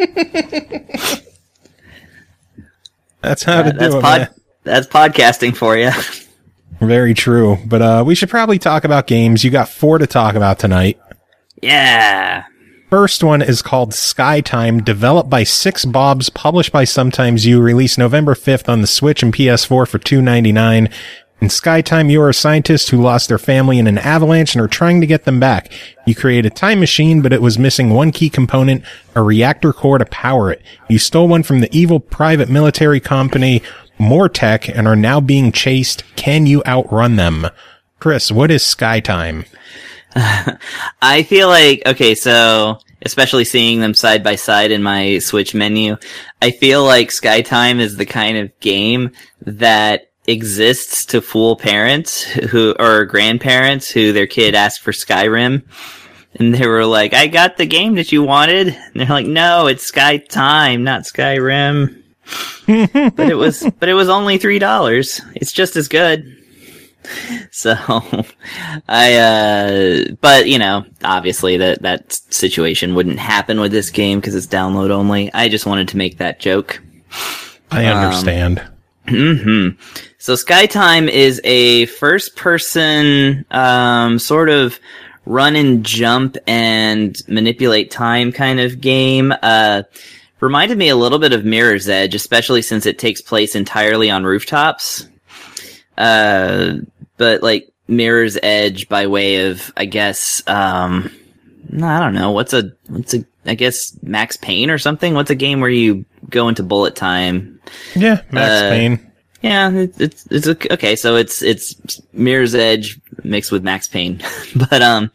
Speaker 2: That's how to
Speaker 5: uh, that's
Speaker 2: do it,
Speaker 5: pod-
Speaker 2: man.
Speaker 5: That's podcasting for you.
Speaker 2: Very true. But uh, we should probably talk about games. You got four to talk about tonight.
Speaker 5: Yeah.
Speaker 2: First one is called Skytime, developed by Six Bobs, published by Sometimes You, released November fifth on the Switch and P S four for two ninety-nine. In Skytime, you are a scientist who lost their family in an avalanche and are trying to get them back. You create a time machine, but it was missing one key component, a reactor core to power it. You stole one from the evil private military company Mortech and are now being chased. Can you outrun them? Chris, what is Skytime?
Speaker 5: I feel like, okay, so especially seeing them side by side in my Switch menu, I feel like Skytime is the kind of game that exists to fool parents who or grandparents who their kid asked for Skyrim, and they were like, "I got the game that you wanted," and they're like, "No, it's Sky Time, not Skyrim." but it was, but it was only three dollars. It's just as good. So, I, uh, but you know, obviously that, that situation wouldn't happen with this game because it's download only. I just wanted to make that joke.
Speaker 2: I understand.
Speaker 5: Um, mm-hmm. So Skytime is a first person, um, sort of run and jump and manipulate time kind of game. Uh, reminded me a little bit of Mirror's Edge, especially since it takes place entirely on rooftops. Uh, but like Mirror's Edge by way of, I guess, um, I don't know, what's a, what's a, I guess Max Payne or something? What's a game where you go into bullet time?
Speaker 2: Yeah, Max
Speaker 5: uh,
Speaker 2: Payne.
Speaker 5: Yeah, it, it's, it's, a, okay, so it's, it's Mirror's Edge mixed with Max Payne. but, um,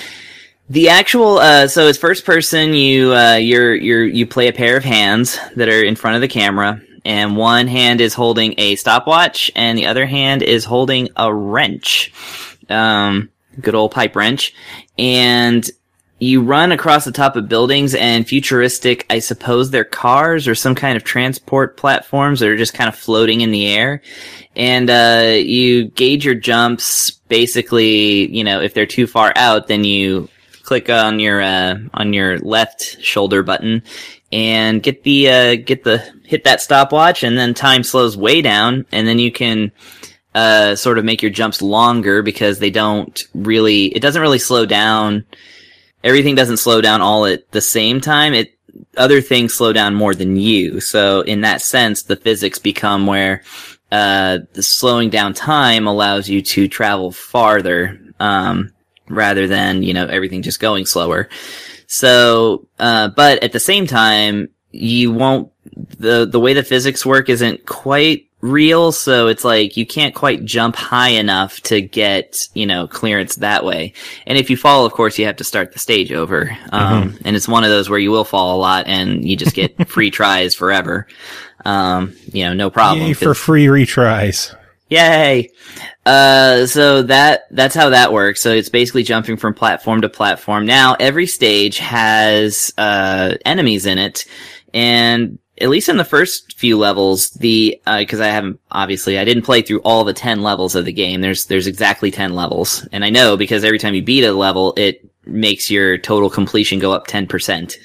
Speaker 5: the actual, uh, so it's first person, you, uh, you're, you're, you play a pair of hands that are in front of the camera. And one hand is holding a stopwatch, and the other hand is holding a wrench. Um, good old pipe wrench. And you run across the top of buildings and futuristic, I suppose they're cars or some kind of transport platforms that are just kind of floating in the air. And, uh, you gauge your jumps. Basically, you know, if they're too far out, then you click on your, uh, on your left shoulder button and get the, uh, get the, hit that stopwatch, and then time slows way down, and then you can, uh, sort of make your jumps longer because they don't really, it doesn't really slow down. Everything doesn't slow down all at the same time. It, other things slow down more than you. So in that sense, the physics become where, uh, the slowing down time allows you to travel farther, um, rather than, you know, everything just going slower. So, uh, but at the same time, you won't, the, the way the physics work isn't quite real, so it's like you can't quite jump high enough to get, you know, clearance that way. And if you fall, of course, you have to start the stage over. Um, mm-hmm. And it's one of those where you will fall a lot and you just get free tries forever. Um, you know, no problem.
Speaker 2: Yay for free retries.
Speaker 5: Yay! Uh, so that, that's how that works. So it's basically jumping from platform to platform. Now, every stage has, uh, enemies in it, and at least in the first few levels, the, uh, cause I haven't, obviously, I didn't play through all the ten levels of the game. There's, there's exactly ten levels. And I know because every time you beat a level, it makes your total completion go up ten percent.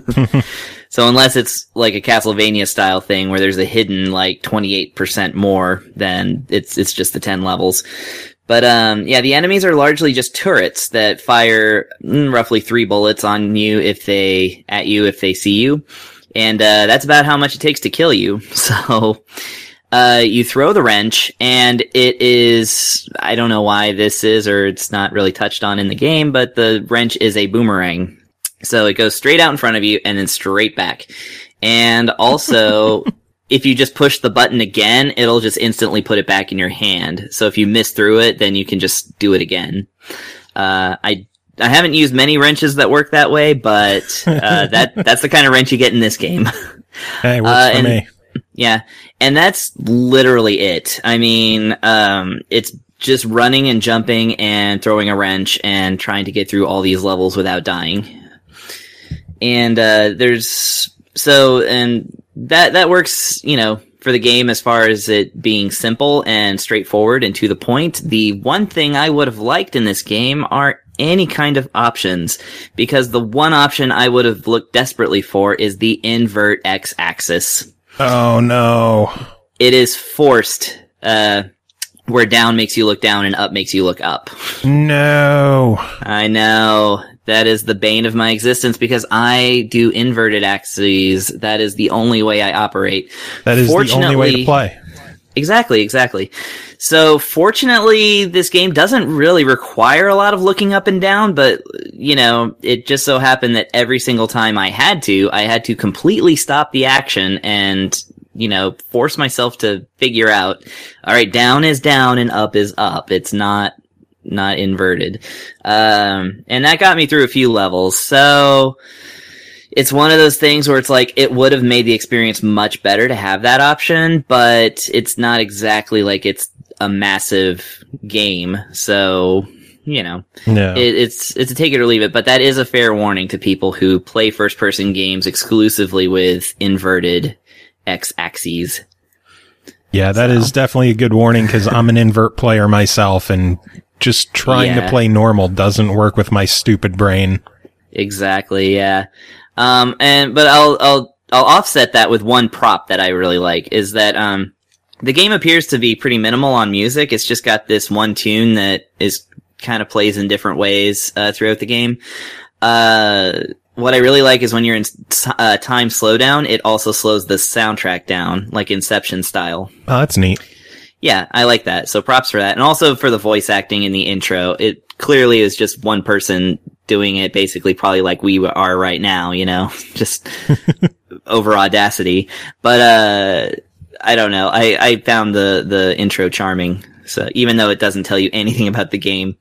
Speaker 5: So unless it's like a Castlevania style thing where there's a hidden like twenty-eight percent more, then it's, it's just the ten levels. But, um, yeah, the enemies are largely just turrets that fire mm, roughly three bullets on you if they, at you if they see you. And, uh, that's about how much it takes to kill you. So, uh, you throw the wrench, and it is, I don't know why this is, or it's not really touched on in the game, but the wrench is a boomerang. So it goes straight out in front of you and then straight back. And also, if you just push the button again, it'll just instantly put it back in your hand. So if you miss through it, then you can just do it again. Uh, I, I haven't used many wrenches that work that way, but, uh, that, that's the kind of wrench you get in this game.
Speaker 2: Hey, works
Speaker 5: uh,
Speaker 2: for
Speaker 5: and,
Speaker 2: me.
Speaker 5: Yeah. And that's literally it. I mean, um, it's just running and jumping and throwing a wrench and trying to get through all these levels without dying. And, uh, there's, so, and that, that works, you know, for the game as far as it being simple and straightforward and to the point. The one thing I would have liked in this game are any kind of options, because the one option I would have looked desperately for is the invert x-axis.
Speaker 2: Oh no.
Speaker 5: It is forced, uh, where down makes you look down and up makes you look up.
Speaker 2: No.
Speaker 5: I know. That is the bane of my existence because I do inverted axes. That is the only way I operate.
Speaker 2: That is the only way to play.
Speaker 5: Exactly, exactly. So fortunately, this game doesn't really require a lot of looking up and down, but, you know, it just so happened that every single time I had to, I had to completely stop the action and, you know, force myself to figure out, all right, down is down and up is up. It's not, not inverted. Um, and that got me through a few levels. So it's one of those things where it's like, it would have made the experience much better to have that option, but it's not exactly like it's a massive game. So, you know,
Speaker 2: No.
Speaker 5: it, it's, it's a take it or leave it, but that is a fair warning to people who play first person games exclusively with inverted X axes.
Speaker 2: Yeah, that
Speaker 5: So.
Speaker 2: is definitely a good warning because I'm an invert player myself, and just trying
Speaker 5: Yeah.
Speaker 2: to play normal doesn't work with my stupid brain.
Speaker 5: Exactly, yeah. Um, and, but I'll, I'll, I'll offset that with one prop that I really like, is that, um, the game appears to be pretty minimal on music. It's just got this one tune that is, kind of plays in different ways, uh, throughout the game. Uh, what I really like is when you're in, uh, time slowdown, it also slows the soundtrack down, like Inception style.
Speaker 2: Oh, that's neat.
Speaker 5: Yeah, I like that. So props for that. And also for the voice acting in the intro. It clearly is just one person doing it, basically probably like we are right now, you know, just over Audacity. But, uh, I don't know. I, I found the, the intro charming. So even though it doesn't tell you anything about the game,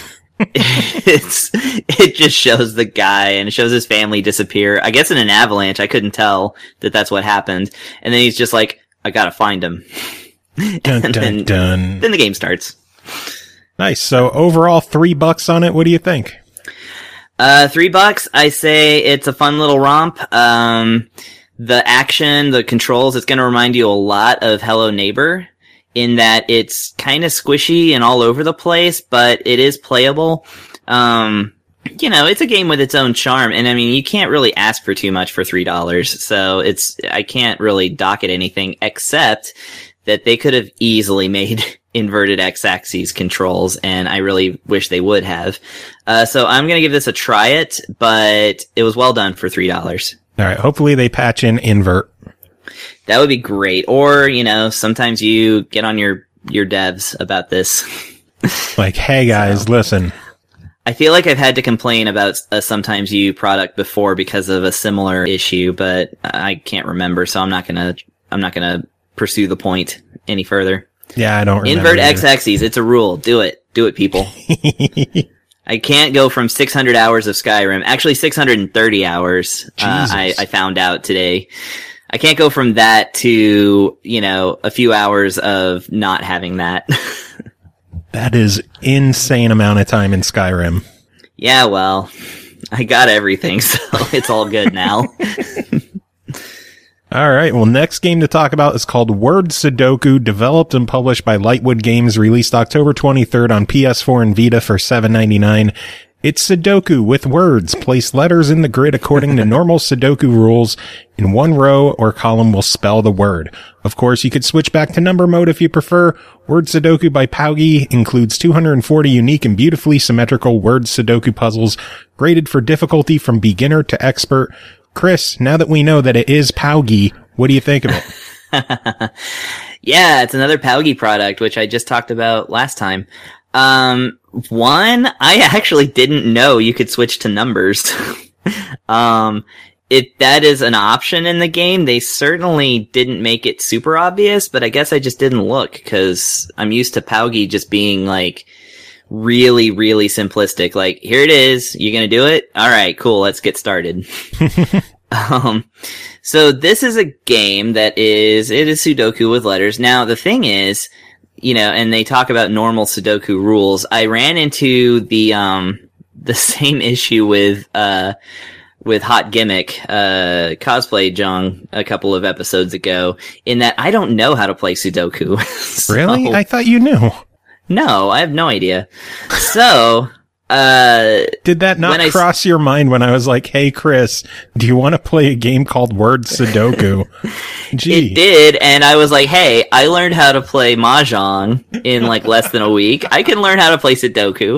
Speaker 5: it's, it just shows the guy and it shows his family disappear. I guess in an avalanche. I couldn't tell that that's what happened. And then he's just like, I gotta find him.
Speaker 2: Dun,
Speaker 5: And
Speaker 2: dun,
Speaker 5: then,
Speaker 2: dun.
Speaker 5: then the game starts.
Speaker 2: Nice. So overall, three bucks on it. What do you think?
Speaker 5: Uh, three bucks. I say it's a fun little romp. Um, the action, the controls, it's going to remind you a lot of Hello Neighbor in that it's kind of squishy and all over the place, but it is playable. Um, you know, it's a game with its own charm. And I mean, you can't really ask for too much for three dollars. So it's, I can't really dock it anything except that they could have easily made inverted X-axis controls, and I really wish they would have. Uh, so I'm gonna give this a try it, but it was well done for three dollars.
Speaker 2: All right. Hopefully they patch in invert.
Speaker 5: That would be great. Or, you know, sometimes you get on your, your devs about this.
Speaker 2: Like, hey guys,
Speaker 5: So.
Speaker 2: listen.
Speaker 5: I feel like I've had to complain about a Sometimes You product before because of a similar issue, but I can't remember, so I'm not gonna, I'm not gonna pursue the point any further.
Speaker 2: Yeah, I don't remember.
Speaker 5: Invert
Speaker 2: either.
Speaker 5: X-axis. It's a rule. Do it. Do it, people. I can't go from six hundred hours of Skyrim. Actually, six hundred thirty hours. Uh, I,
Speaker 2: Jesus.
Speaker 5: I found out today. I can't go from that to, you know, a few hours of not having that.
Speaker 2: That is insane amount of time in Skyrim.
Speaker 5: Yeah, well, I got everything, so it's all good now.
Speaker 2: All right. Well, next game to talk about is called Word Sudoku, developed and published by Lightwood Games, released October twenty-third on P S four and Vita for seven ninety-nine. It's Sudoku with words. Place letters in the grid according to normal Sudoku rules. In one row or column will spell the word. Of course, you could switch back to number mode if you prefer. Word Sudoku by Paugi includes two hundred forty unique and beautifully symmetrical word Sudoku puzzles, graded for difficulty from beginner to expert. Chris, now that we know that it is Paugi, what do you think of it?
Speaker 5: Yeah, it's another Paugi product, which I just talked about last time. Um, one, I actually didn't know you could switch to numbers. um, if that is an option in the game, they certainly didn't make it super obvious, but I guess I just didn't look, because I'm used to Paugi just being like, really, really simplistic. Like, here it is. You gonna do it? All right, cool. Let's get started. um, so this is a game that is, it is Sudoku with letters. Now, the thing is, you know, and they talk about normal Sudoku rules. I ran into the, um, the same issue with, uh, with Hot Gimmick, uh, Cosplay Jung a couple of episodes ago, in that I don't know how to play Sudoku. So-
Speaker 2: Really? I thought you knew.
Speaker 5: No, I have no idea. So, uh,
Speaker 2: Did that not
Speaker 5: When I s-
Speaker 2: cross your mind when I was like, hey, Chris, do you want to play a game called Word Sudoku? Gee.
Speaker 5: it did, and I was like, hey, I learned how to play Mahjong in like less than a week. I can learn how to play Sudoku.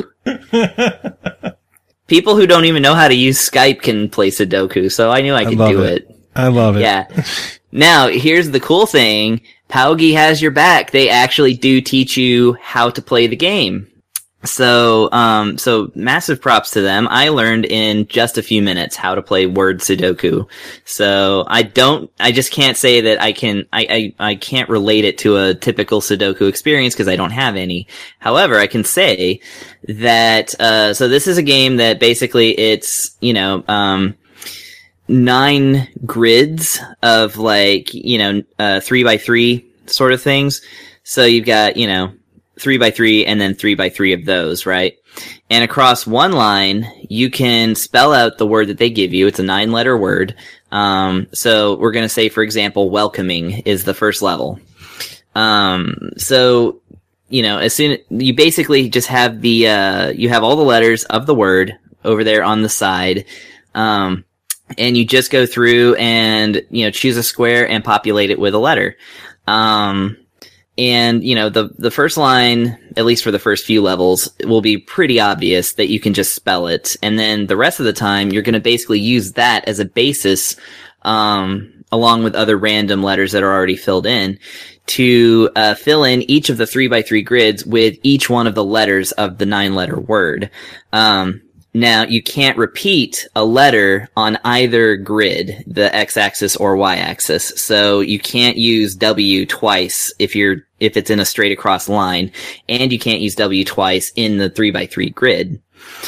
Speaker 5: People who don't even know how to use Skype can play Sudoku, so I knew I could
Speaker 2: love
Speaker 5: do
Speaker 2: it.
Speaker 5: it.
Speaker 2: I love it.
Speaker 5: Yeah. Now, here's the cool thing. Paugi has your back. They actually do teach you how to play the game. So, um, so massive props to them. I learned in just a few minutes how to play Word Sudoku. So I don't, I just can't say that I can, I, I, I can't relate it to a typical Sudoku experience because I don't have any. However, I can say that, uh, so this is a game that basically it's, you know, um, nine grids of like, you know, uh, three by three sort of things. So you've got, you know, three by three and then three by three of those, right? And across one line, you can spell out the word that they give you. It's a nine letter word. Um, so we're going to say, for example, welcoming is the first level. Um, so, you know, as soon, you basically just have the, uh, you have all the letters of the word over there on the side. Um, and you just go through and, you know, choose a square and populate it with a letter. Um, and, you know, the, the first line, at least for the first few levels, will be pretty obvious that you can just spell it. And then the rest of the time, you're going to basically use that as a basis, um, along with other random letters that are already filled in, to uh, fill in each of the three by three grids with each one of the letters of the nine letter word. Um, now you can't repeat a letter on either grid, the x-axis or y-axis. So you can't use W twice if you're, if it's in a straight across line, and you can't use W twice in the three by three grid.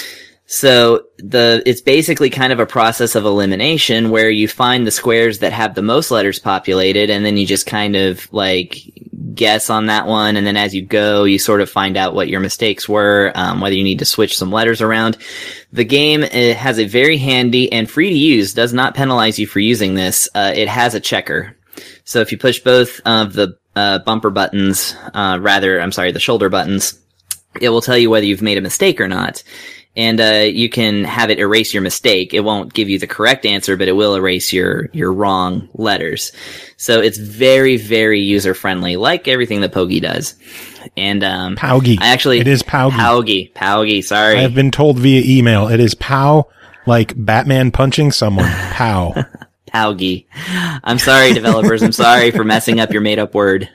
Speaker 5: So the, it's basically kind of a process of elimination where you find the squares that have the most letters populated, and then you just kind of like guess on that one. And then as you go, you sort of find out what your mistakes were, um, whether you need to switch some letters around. The game, it has a very handy and free to use, does not penalize you for using this. Uh, it has a checker. So if you push both of the, uh, bumper buttons, uh, rather, I'm sorry, the shoulder buttons, it will tell you whether you've made a mistake or not. And, uh, you can have it erase your mistake. It won't give you the correct answer, but it will erase your, your wrong letters. So it's very, very user-friendly, like everything that Pogi does. And, um,
Speaker 2: Paugi.
Speaker 5: I actually,
Speaker 2: it is Paugi.
Speaker 5: Paugi. Paugi, sorry.
Speaker 2: I have been told via email, it is Pow, like Batman punching someone. Pow.
Speaker 5: Paugi. I'm sorry, developers. I'm sorry for messing up your made-up word.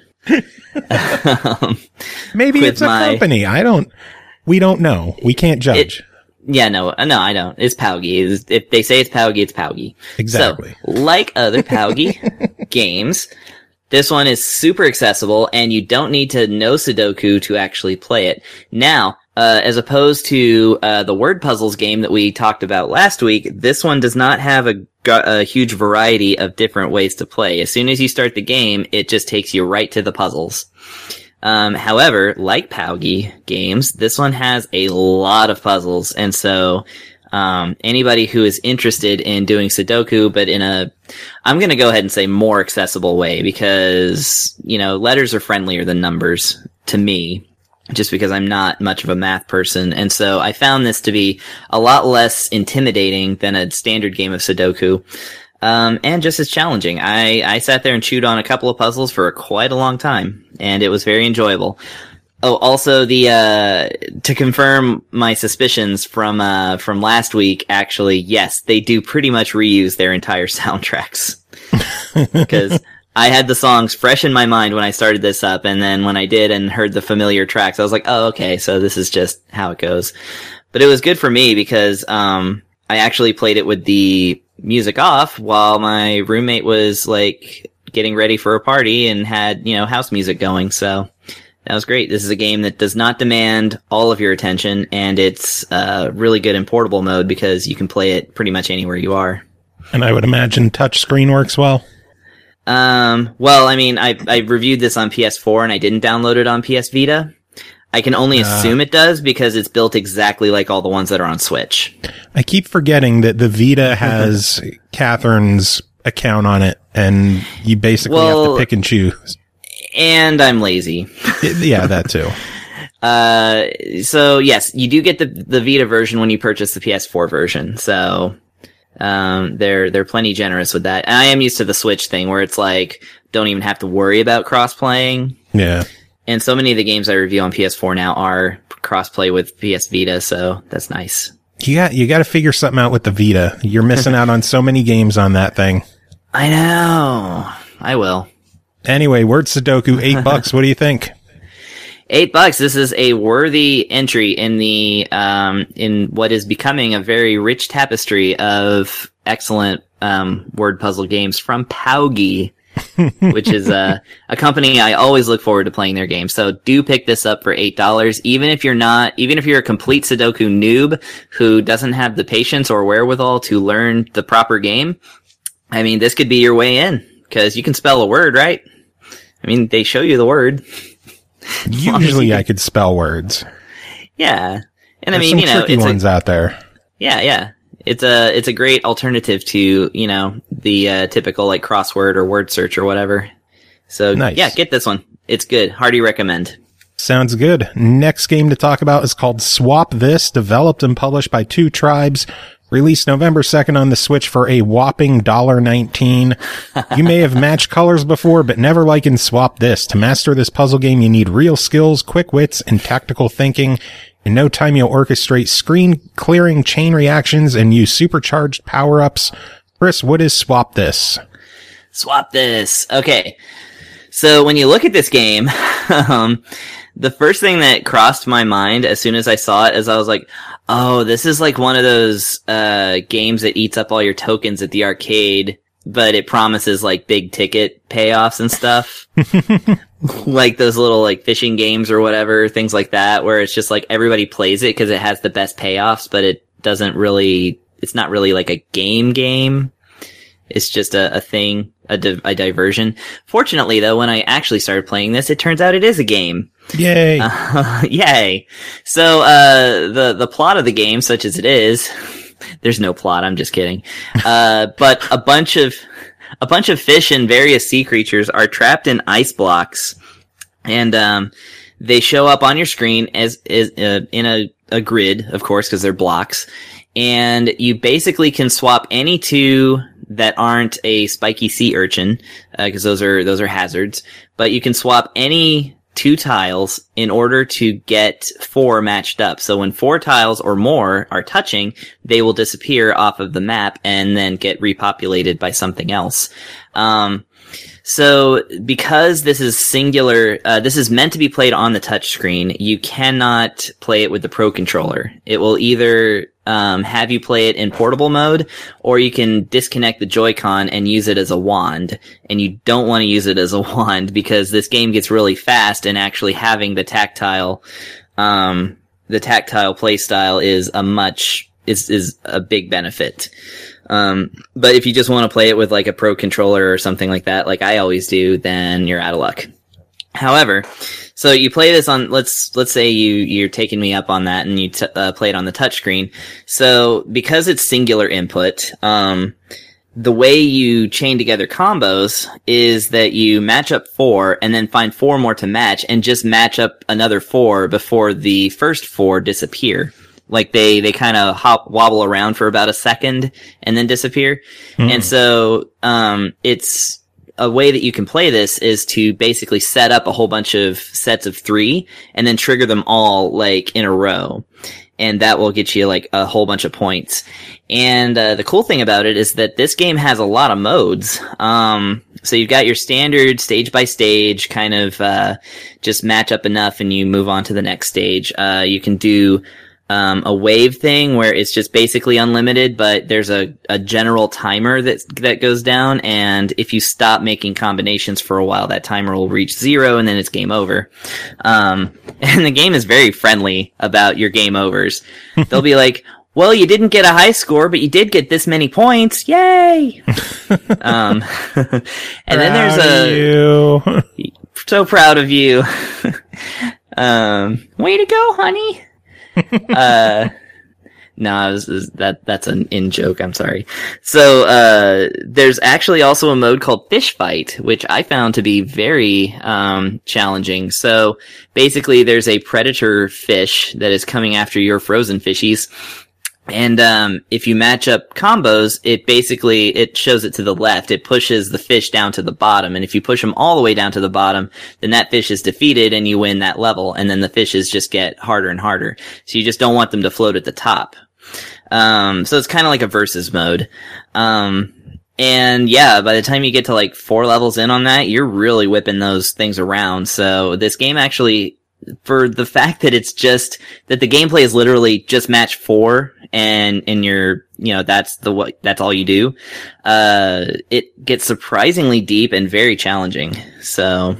Speaker 5: um,
Speaker 2: Maybe it's a my, company. I don't, we don't know. We can't judge.
Speaker 5: It, Yeah, no, no, I don't. It's Paugi. It's, if they say it's Paugi, it's Paugi.
Speaker 2: Exactly.
Speaker 5: So, like other Paugi games, this one is super accessible, and you don't need to know Sudoku to actually play it. Now, uh, as opposed to uh, the word puzzles game that we talked about last week, this one does not have a, a huge variety of different ways to play. As soon as you start the game, it just takes you right to the puzzles. Um, however, like Paugi games, this one has a lot of puzzles, and so, um, anybody who is interested in doing Sudoku, but in a, I'm gonna go ahead and say more accessible way, because, you know, letters are friendlier than numbers, to me, just because I'm not much of a math person, and so I found this to be a lot less intimidating than a standard game of Sudoku. Um, and just as challenging. I, I sat there and chewed on a couple of puzzles for quite a long time, and it was very enjoyable. Oh, also the, uh, to confirm my suspicions from, uh, from last week, actually, yes, they do pretty much reuse their entire soundtracks. Because I had the songs fresh in my mind when I started this up, and then when I did and heard the familiar tracks, I was like, oh, okay, so this is just how it goes. But it was good for me because, um, I actually played it with the music off while my roommate was like getting ready for a party and had, you know, house music going. So that was great. This is a game that does not demand all of your attention, and it's uh, really good in portable mode because you can play it pretty much anywhere you are.
Speaker 2: And I would imagine touch screen works well.
Speaker 5: Um, well, I mean, I, I reviewed this on P S four and I didn't download it on P S Vita. I can only assume uh, it does because it's built exactly like all the ones that are on Switch.
Speaker 2: I keep forgetting that the Vita has Catherine's account on it, and you basically well, have to pick and choose.
Speaker 5: And I'm lazy.
Speaker 2: Yeah, that too.
Speaker 5: Uh, so yes, you do get the the Vita version when you purchase the P S four version. So, um, they're they're plenty generous with that. And I am used to the Switch thing where it's like don't even have to worry about cross playing.
Speaker 2: Yeah.
Speaker 5: And so many of the games I review on P S four now are cross-play with P S Vita, so that's nice.
Speaker 2: You got, you got to figure something out with the Vita. You're missing out on so many games on that thing.
Speaker 5: I know. I will.
Speaker 2: Anyway, word Sudoku, eight bucks. What do you think?
Speaker 5: Eight bucks. This is a worthy entry in the, um, in what is becoming a very rich tapestry of excellent, um, word puzzle games from Paugi. which is uh, a company I always look forward to playing their games. So do pick this up for eight dollars, even if you're not, even if you're a complete Sudoku noob who doesn't have the patience or wherewithal to learn the proper game. I mean, this could be your way in, because you can spell a word, right? I mean, they show you the word.
Speaker 2: Usually I could spell words.
Speaker 5: Yeah. And
Speaker 2: There's
Speaker 5: I mean,
Speaker 2: some
Speaker 5: you know,
Speaker 2: tricky
Speaker 5: it's
Speaker 2: ones
Speaker 5: a,
Speaker 2: out there.
Speaker 5: Yeah, yeah. It's a it's a great alternative to, you know, the uh, typical like crossword or word search or whatever. So
Speaker 2: Nice.
Speaker 5: yeah, get this one. It's good. Hearty recommend.
Speaker 2: Sounds good. Next game to talk about is called Swap This, developed and published by Two Tribes. Released November second on the Switch for a whopping one dollar nineteen. You may have matched colors before, but never like in Swap This. To master this puzzle game, you need real skills, quick wits, and tactical thinking. In no time, you'll orchestrate screen-clearing chain reactions and use supercharged power-ups. Chris, what is Swap This?
Speaker 5: Swap This. Okay. So when you look at this game, um, the first thing that crossed my mind as soon as I saw it is I was like, oh, this is like one of those uh games that eats up all your tokens at the arcade, but it promises like big ticket payoffs and stuff. Like those little like fishing games or whatever, things like that, where it's just like everybody plays it because it has the best payoffs, but it doesn't really, it's not really like a game game. It's just a, a thing, a, di- a diversion. Fortunately, though, when I actually started playing this, it turns out it is a game.
Speaker 2: Yay.
Speaker 5: Uh, yay. So, uh, the, the plot of the game, such as it is, there's no plot, I'm just kidding. Uh, but a bunch of, a bunch of fish and various sea creatures are trapped in ice blocks. And, um, they show up on your screen as, as, uh, in a, a grid, of course, because they're blocks. And you basically can swap any two that aren't a spiky sea urchin, because uh, those are those are hazards. But you can swap any two tiles in order to get four matched up. So when four tiles or more are touching, they will disappear off of the map and then get repopulated by something else. Um, so because this is singular, uh, this is meant to be played on the touch screen, you cannot play it with the Pro Controller. It will either um, have you play it in portable mode, or you can disconnect the Joy-Con and use it as a wand. And you don't want to use it as a wand because this game gets really fast, and actually having the tactile, um, the tactile play style is a much, is, is a big benefit. Um, but if you just want to play it with like a Pro Controller or something like that, like I always do, then you're out of luck. However, so you play this on, let's, let's say you, you're taking me up on that and you t- uh, play it on the touchscreen. So because it's singular input, um, the way you chain together combos is that you match up four and then find four more to match and just match up another four before the first four disappear. Like they, they kind of hop, wobble around for about a second and then disappear. Mm. And so, um, it's, a way that you can play this is to basically set up a whole bunch of sets of three and then trigger them all like in a row. And that will get you like a whole bunch of points. And uh, the cool thing about it is that this game has a lot of modes. Um, so you've got your standard stage by stage kind of uh, just match up enough and you move on to the next stage. Uh, you can do Um, a wave thing where it's just basically unlimited, but there's a, a general timer that that goes down, and if you stop making combinations for a while, that timer will reach zero, and then it's game over. Um, and the game is very friendly about your game overs. They'll be like, well, you didn't get a high score, but you did get this many points. Yay! um, and then there's a...
Speaker 2: You.
Speaker 5: So proud of you. um, way to go, honey! uh, no, it was, it was, that, that's an in joke, I'm sorry. So, uh, there's actually also a mode called Fish Fight, which I found to be very, um, challenging. So, basically there's a predator fish that is coming after your frozen fishies. And, um, if you match up combos, it basically, it shows it to the left. It pushes the fish down to the bottom. And if you push them all the way down to the bottom, then that fish is defeated and you win that level. And then the fishes just get harder and harder. So you just don't want them to float at the top. Um, so it's kind of like a versus mode. Um, and yeah, by the time you get to like four levels in on that, you're really whipping those things around. So this game actually for the fact that it's just, that the gameplay is literally just match four, and, and you're, you know, that's the, what, that's all you do, uh, it gets surprisingly deep and very challenging. So,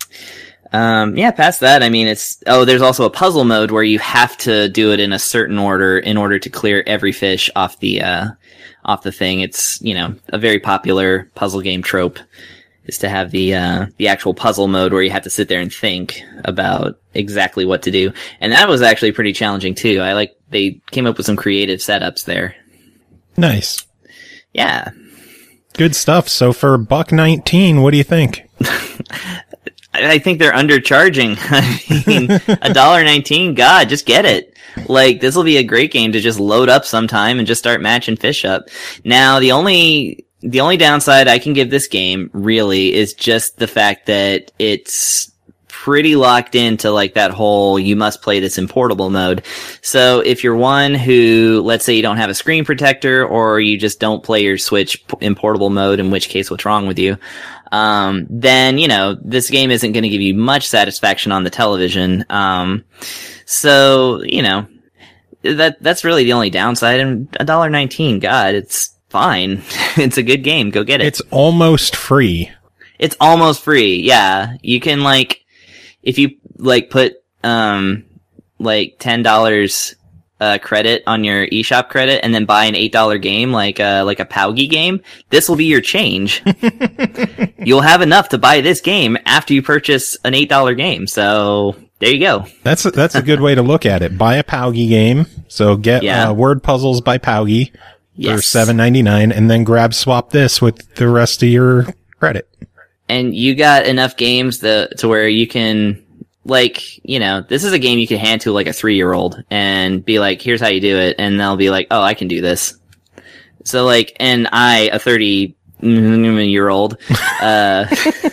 Speaker 5: um, yeah, past that, I mean, it's, oh, there's also a puzzle mode where you have to do it in a certain order in order to clear every fish off the, uh, off the thing. It's, you know, a very popular puzzle game trope is to have the, uh, the actual puzzle mode where you have to sit there and think about exactly what to do. And that was actually pretty challenging too. I like, they came up with some creative setups there.
Speaker 2: Nice.
Speaker 5: Yeah.
Speaker 2: Good stuff. So for buck nineteen, what do you think?
Speaker 5: I think they're undercharging. I mean, a dollar nineteen. God, just get it. Like, this will be a great game to just load up sometime and just start matching fish up. Now, the only the only downside I can give this game really is just the fact that it's pretty locked into like that whole you must play this in portable mode. So if you're one who, let's say you don't have a screen protector, or you just don't play your Switch in portable mode, in which case what's wrong with you? Um, then, you know, this game isn't going to give you much satisfaction on the television. Um, so, you know, that, that's really the only downside. And a dollar nineteen, God, it's fine. It's a good game. Go get it.
Speaker 2: It's almost free.
Speaker 5: It's almost free. Yeah. You can, like, if you, like, put, um, like ten dollars Uh, credit on your eShop credit and then buy an eight dollar game like uh like a Paugi game, this will be your change. You'll have enough to buy this game after you purchase an eight dollar game. So there you go.
Speaker 2: That's a, that's a good way to look at it. Buy a Paugi game. So get
Speaker 5: Yeah.
Speaker 2: uh, Word Puzzles by Paugi for
Speaker 5: Yes.
Speaker 2: seven ninety-nine, and then grab swap this with the rest of your credit.
Speaker 5: And you got enough games that, to where you can, like, you know, this is a game you can hand to like a three-year-old and be like, here's how you do it. And they'll be like, oh, I can do this. So like, and I, a thirty-year-old, uh,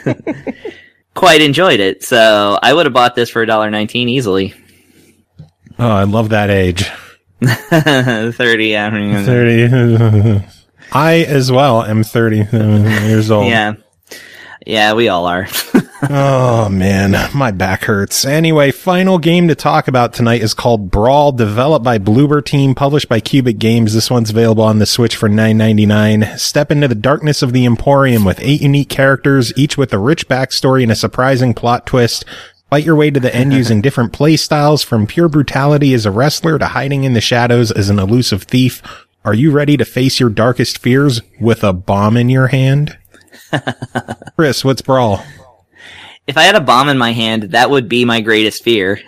Speaker 5: quite enjoyed it. So I would have bought this for a dollar nineteen easily.
Speaker 2: Oh, I love that age.
Speaker 5: thirty, I mean,
Speaker 2: thirty. I as well am thirty years old.
Speaker 5: yeah. Yeah, we all are.
Speaker 2: Oh man, my back hurts. Anyway, final game to talk about tonight is called Brawl, developed by Bloober Team, published by Cubic Games. This one's available on the Switch for nine ninety-nine. Step into the darkness of the Emporium with eight unique characters, each with a rich backstory and a surprising plot twist. Fight your way to the end using different play styles, from pure brutality as a wrestler to hiding in the shadows as an elusive thief. Are you ready to face your darkest fears with a bomb in your hand? Chris, what's Brawl?
Speaker 5: If I had a bomb in my hand, that would be my greatest fear.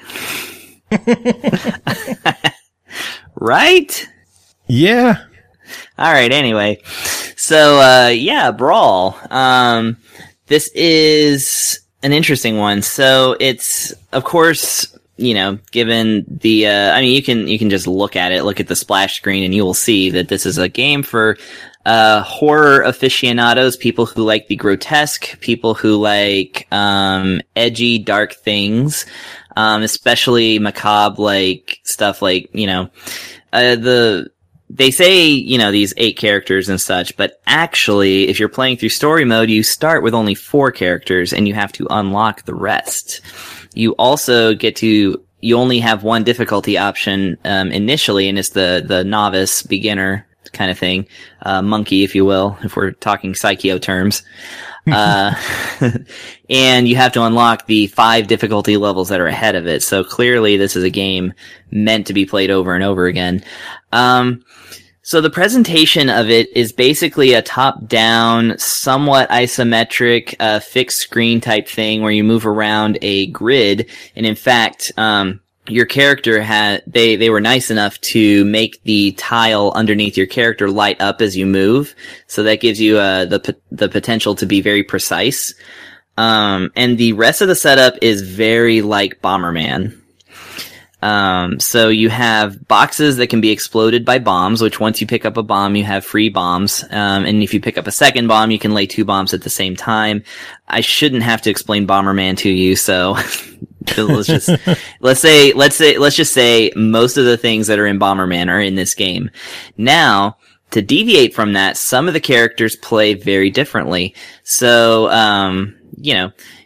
Speaker 5: Right?
Speaker 2: Yeah.
Speaker 5: All right, anyway. So, uh, yeah, Brawl. Um, this is an interesting one. So it's, of course, you know, given the, uh, I mean, you can, you can just look at it, look at the splash screen, and you will see that this is a game for, uh, horror aficionados, people who like the grotesque, people who like, um, edgy, dark things, um, especially macabre, like, stuff like, you know, uh, the, they say, you know, these eight characters and such, but actually, if you're playing through story mode, you start with only four characters and you have to unlock the rest. You also get to, you only have one difficulty option, um, initially, and it's the, the novice, beginner kind of thing, uh, monkey, if you will, if we're talking Psycho terms. uh, and you have to unlock the five difficulty levels that are ahead of it. So clearly this is a game meant to be played over and over again. Um, so the presentation of it is basically a top-down, somewhat isometric, uh, fixed screen type thing where you move around a grid. And in fact, um, your character had, they, they were nice enough to make the tile underneath your character light up as you move. So that gives you, uh, the, the potential to be very precise. Um, and the rest of the setup is very like Bomberman. Um, so you have boxes that can be exploded by bombs, which once you pick up a bomb, you have free bombs. Um, and if you pick up a second bomb, you can lay two bombs at the same time. I shouldn't have to explain Bomberman to you, so let's just, let's say, let's say, let's just say most of the things that are in Bomberman are in this game. Now, to deviate from that, some of the characters play very differently. So, um, you know,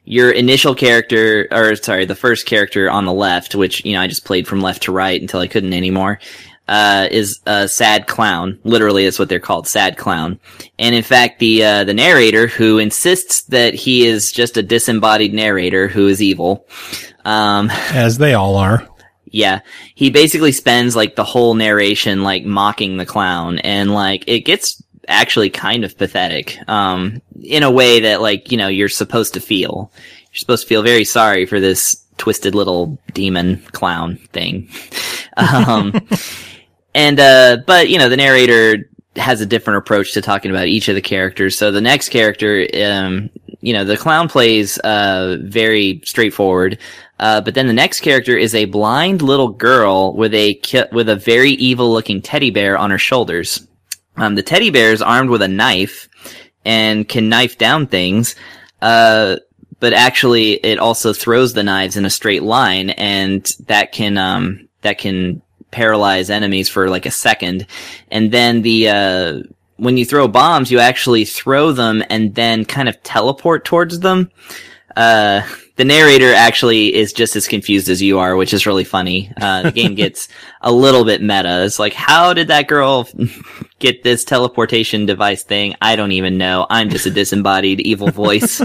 Speaker 5: your initial character, or sorry, the first character on the left, which, you know, I just played from left to right until I couldn't anymore, uh, is a sad clown. Literally, that's what they're called, sad clown. And in fact, the, uh, the narrator, who insists that he is just a disembodied narrator who is evil, um,
Speaker 2: as they all are.
Speaker 5: Yeah, he basically spends, like, the whole narration, like, mocking the clown, and, like, it gets actually kind of pathetic, um, in a way that, like, you know, you're supposed to feel. You're supposed to feel very sorry for this twisted little demon clown thing. um, and, uh, but, you know, the narrator has a different approach to talking about each of the characters. So the next character, um, you know, the clown plays, uh, very straightforward. Uh, but then the next character is a blind little girl with a, ki- with a very evil looking teddy bear on her shoulders. Um, the teddy bear is armed with a knife and can knife down things, uh, but actually it also throws the knives in a straight line, and that can, um, that can paralyze enemies for like a second. And then the, uh, when you throw bombs, you actually throw them and then kind of teleport towards them. Uh, the narrator actually is just as confused as you are, which is really funny. Uh, the game gets a little bit meta. It's like, how did that girl get this teleportation device thing? I don't even know. I'm just a disembodied evil voice.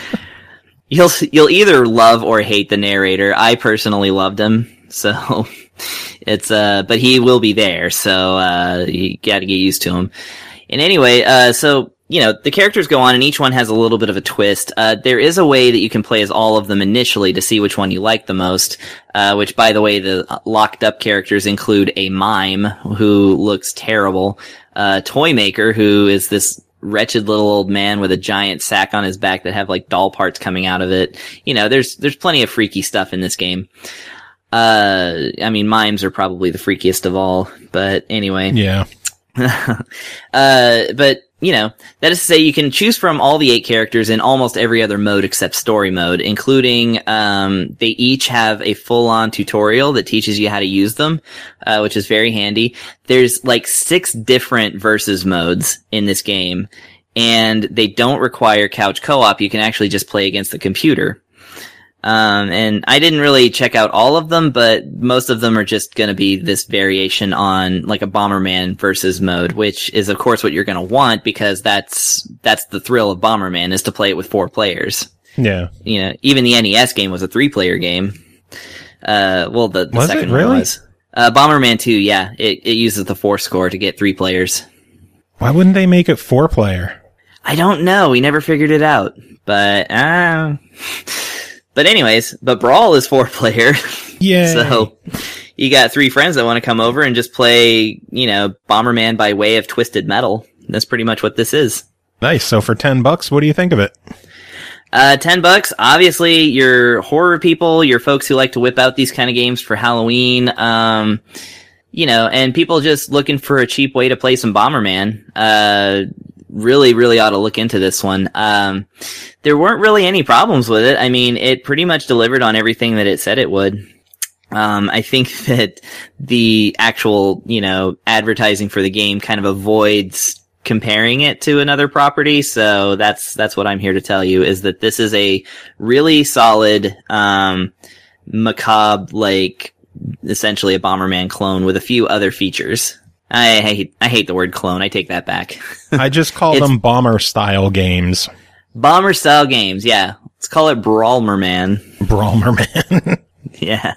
Speaker 5: You'll, you'll either love or hate the narrator. I personally loved him, so it's, uh, but he will be there, so, uh, you gotta get used to him. And anyway, uh, so, you know, the characters go on and each one has a little bit of a twist. Uh, there is a way that you can play as all of them initially to see which one you like the most, uh, which, by the way, the locked up characters include a mime who looks terrible, uh, Toy Maker, who is this wretched little old man with a giant sack on his back that have like doll parts coming out of it. You know, there's, there's plenty of freaky stuff in this game. Uh, I mean, mimes are probably the freakiest of all, but anyway.
Speaker 2: Yeah.
Speaker 5: uh, but, you know, that is to say you can choose from all the eight characters in almost every other mode except story mode, including, um, they each have a full-on tutorial that teaches you how to use them, uh, which is very handy. There's like six different versus modes in this game, and they don't require couch co-op. You can actually just play against the computer. Um, and I didn't really check out all of them, but most of them are just gonna be this variation on like a Bomberman versus mode, which is of course what you're gonna want because that's, that's the thrill of Bomberman is to play it with four players.
Speaker 2: Yeah.
Speaker 5: You know, even the N E S game was a three player game. Uh, well, the, the
Speaker 2: was
Speaker 5: second
Speaker 2: it really?
Speaker 5: one was. Uh, Bomberman two, yeah, it, it uses the four score to get three players.
Speaker 2: Why wouldn't they make it four player?
Speaker 5: I don't know. We never figured it out, but, uh, But anyways, but Brawl is four player.
Speaker 2: Yeah.
Speaker 5: So you got three friends that want to come over and just play, you know, Bomberman by way of Twisted Metal. That's pretty much what this is.
Speaker 2: Nice. So for ten bucks, what do you think of it?
Speaker 5: Uh, ten bucks. Obviously, your horror people, your folks who like to whip out these kind of games for Halloween, um, you know, and people just looking for a cheap way to play some Bomberman, uh, really, really ought to look into this one. Um, there weren't really any problems with it. I mean, it pretty much delivered on everything that it said it would. Um, I think that the actual, you know, advertising for the game kind of avoids comparing it to another property. So that's, that's what I'm here to tell you is that this is a really solid, um, macabre, like, essentially a Bomberman clone with a few other features. I hate, I hate the word clone. I take that back.
Speaker 2: I just call
Speaker 5: It's-
Speaker 2: them bomber style games.
Speaker 5: Bomber style games, yeah. Let's call it Brawlmerman.
Speaker 2: Brawlmerman.
Speaker 5: Yeah.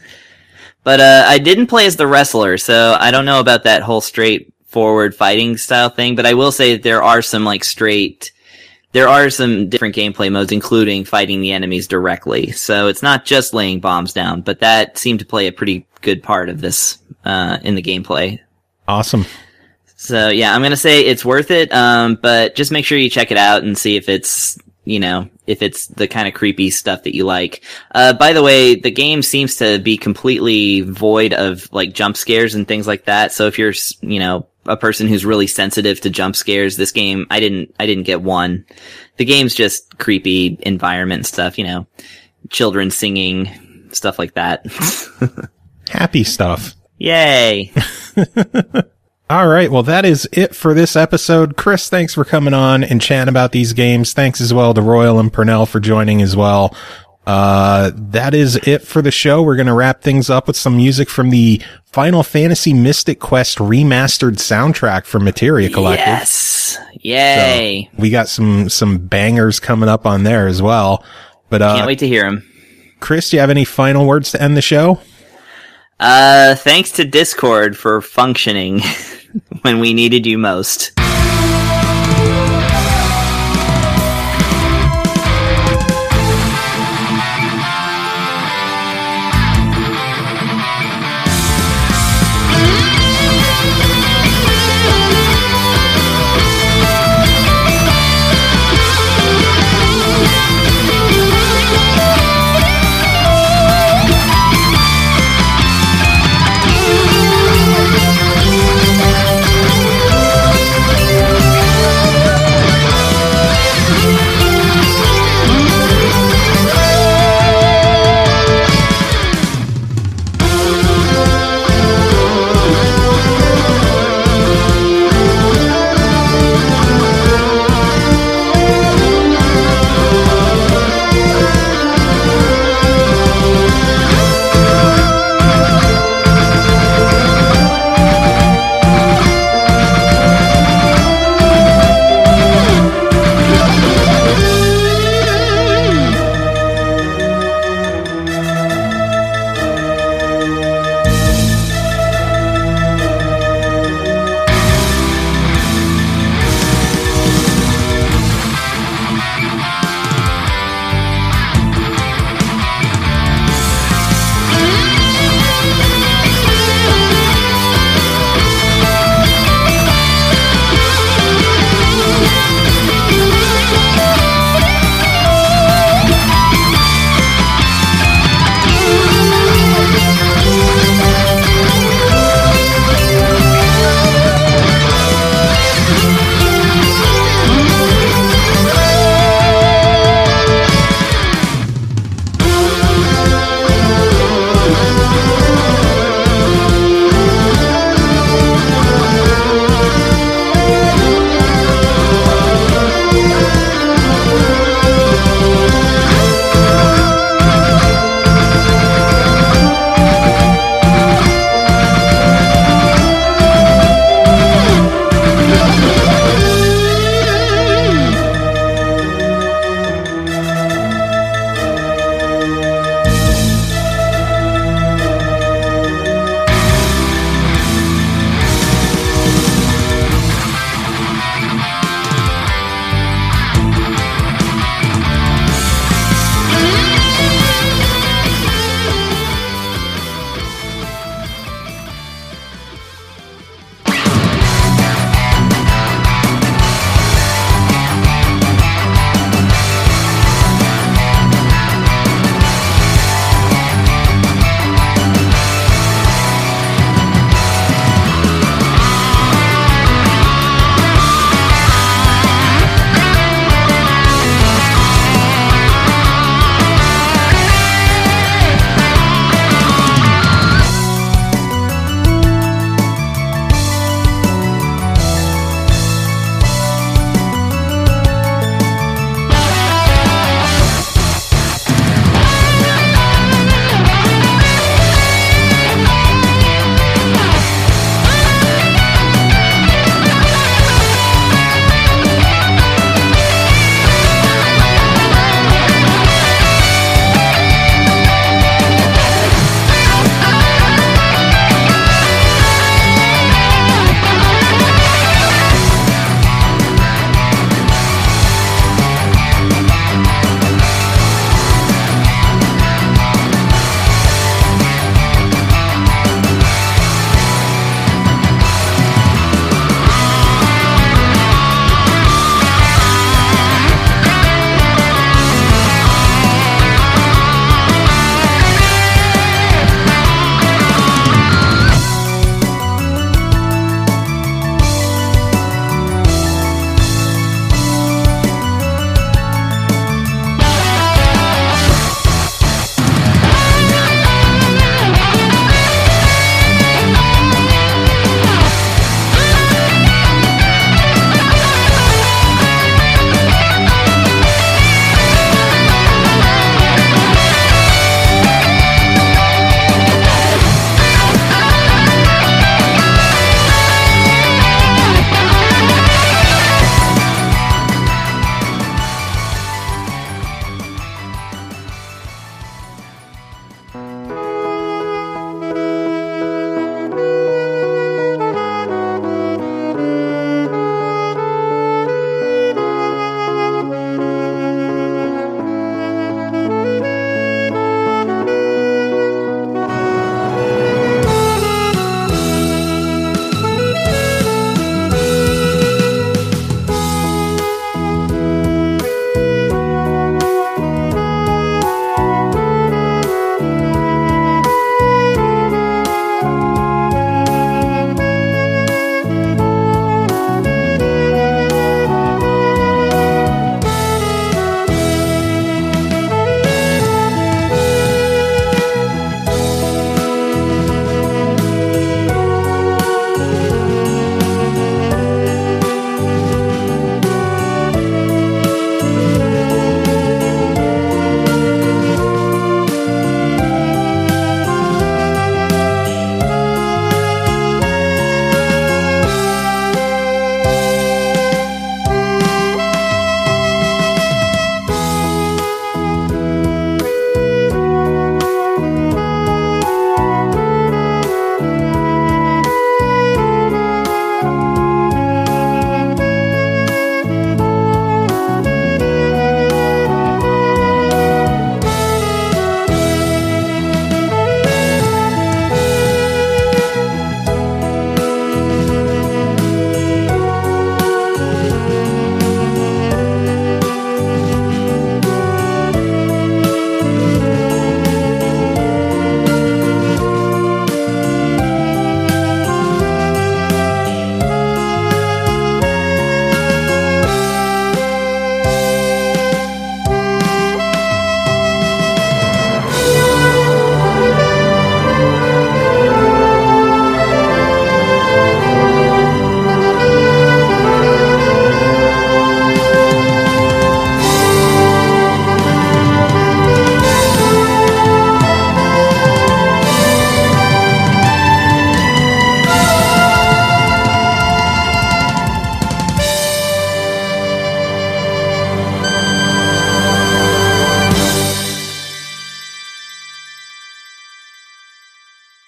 Speaker 5: But, uh, I didn't play as the wrestler, so I don't know about that whole straightforward fighting style thing, but I will say that there are some, like, straight, there are some different gameplay modes, including fighting the enemies directly. So it's not just laying bombs down, but that seemed to play a pretty good part of this, uh, in the gameplay.
Speaker 2: Awesome.
Speaker 5: So yeah, I'm gonna say it's worth it, um, but just make sure you check it out and see if it's, you know, if it's the kind of creepy stuff that you like. Uh, by the way, the game seems to be completely void of, like, jump scares and things like that, so if you're, you know, a person who's really sensitive to jump scares, this game, I didn't, I didn't get one. The game's just creepy environment and stuff, you know, children singing, stuff like that.
Speaker 2: Happy stuff.
Speaker 5: Yay!
Speaker 2: All right. Well, that is it for this episode. Chris, thanks for coming on and chatting about these games. Thanks as well to Royal and Purnell for joining as well. Uh, that is it for the show. We're going to wrap things up with some music from the Final Fantasy Mystic Quest remastered soundtrack from Materia Collective.
Speaker 5: Yes. Yay.
Speaker 2: So we got some, some bangers coming up on there as well. But, uh,
Speaker 5: can't wait to hear them.
Speaker 2: Chris, do you have any final words to end the show?
Speaker 5: Uh, thanks to Discord for functioning when we needed you most.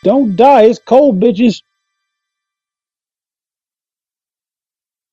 Speaker 4: Don't die. It's cold, bitches.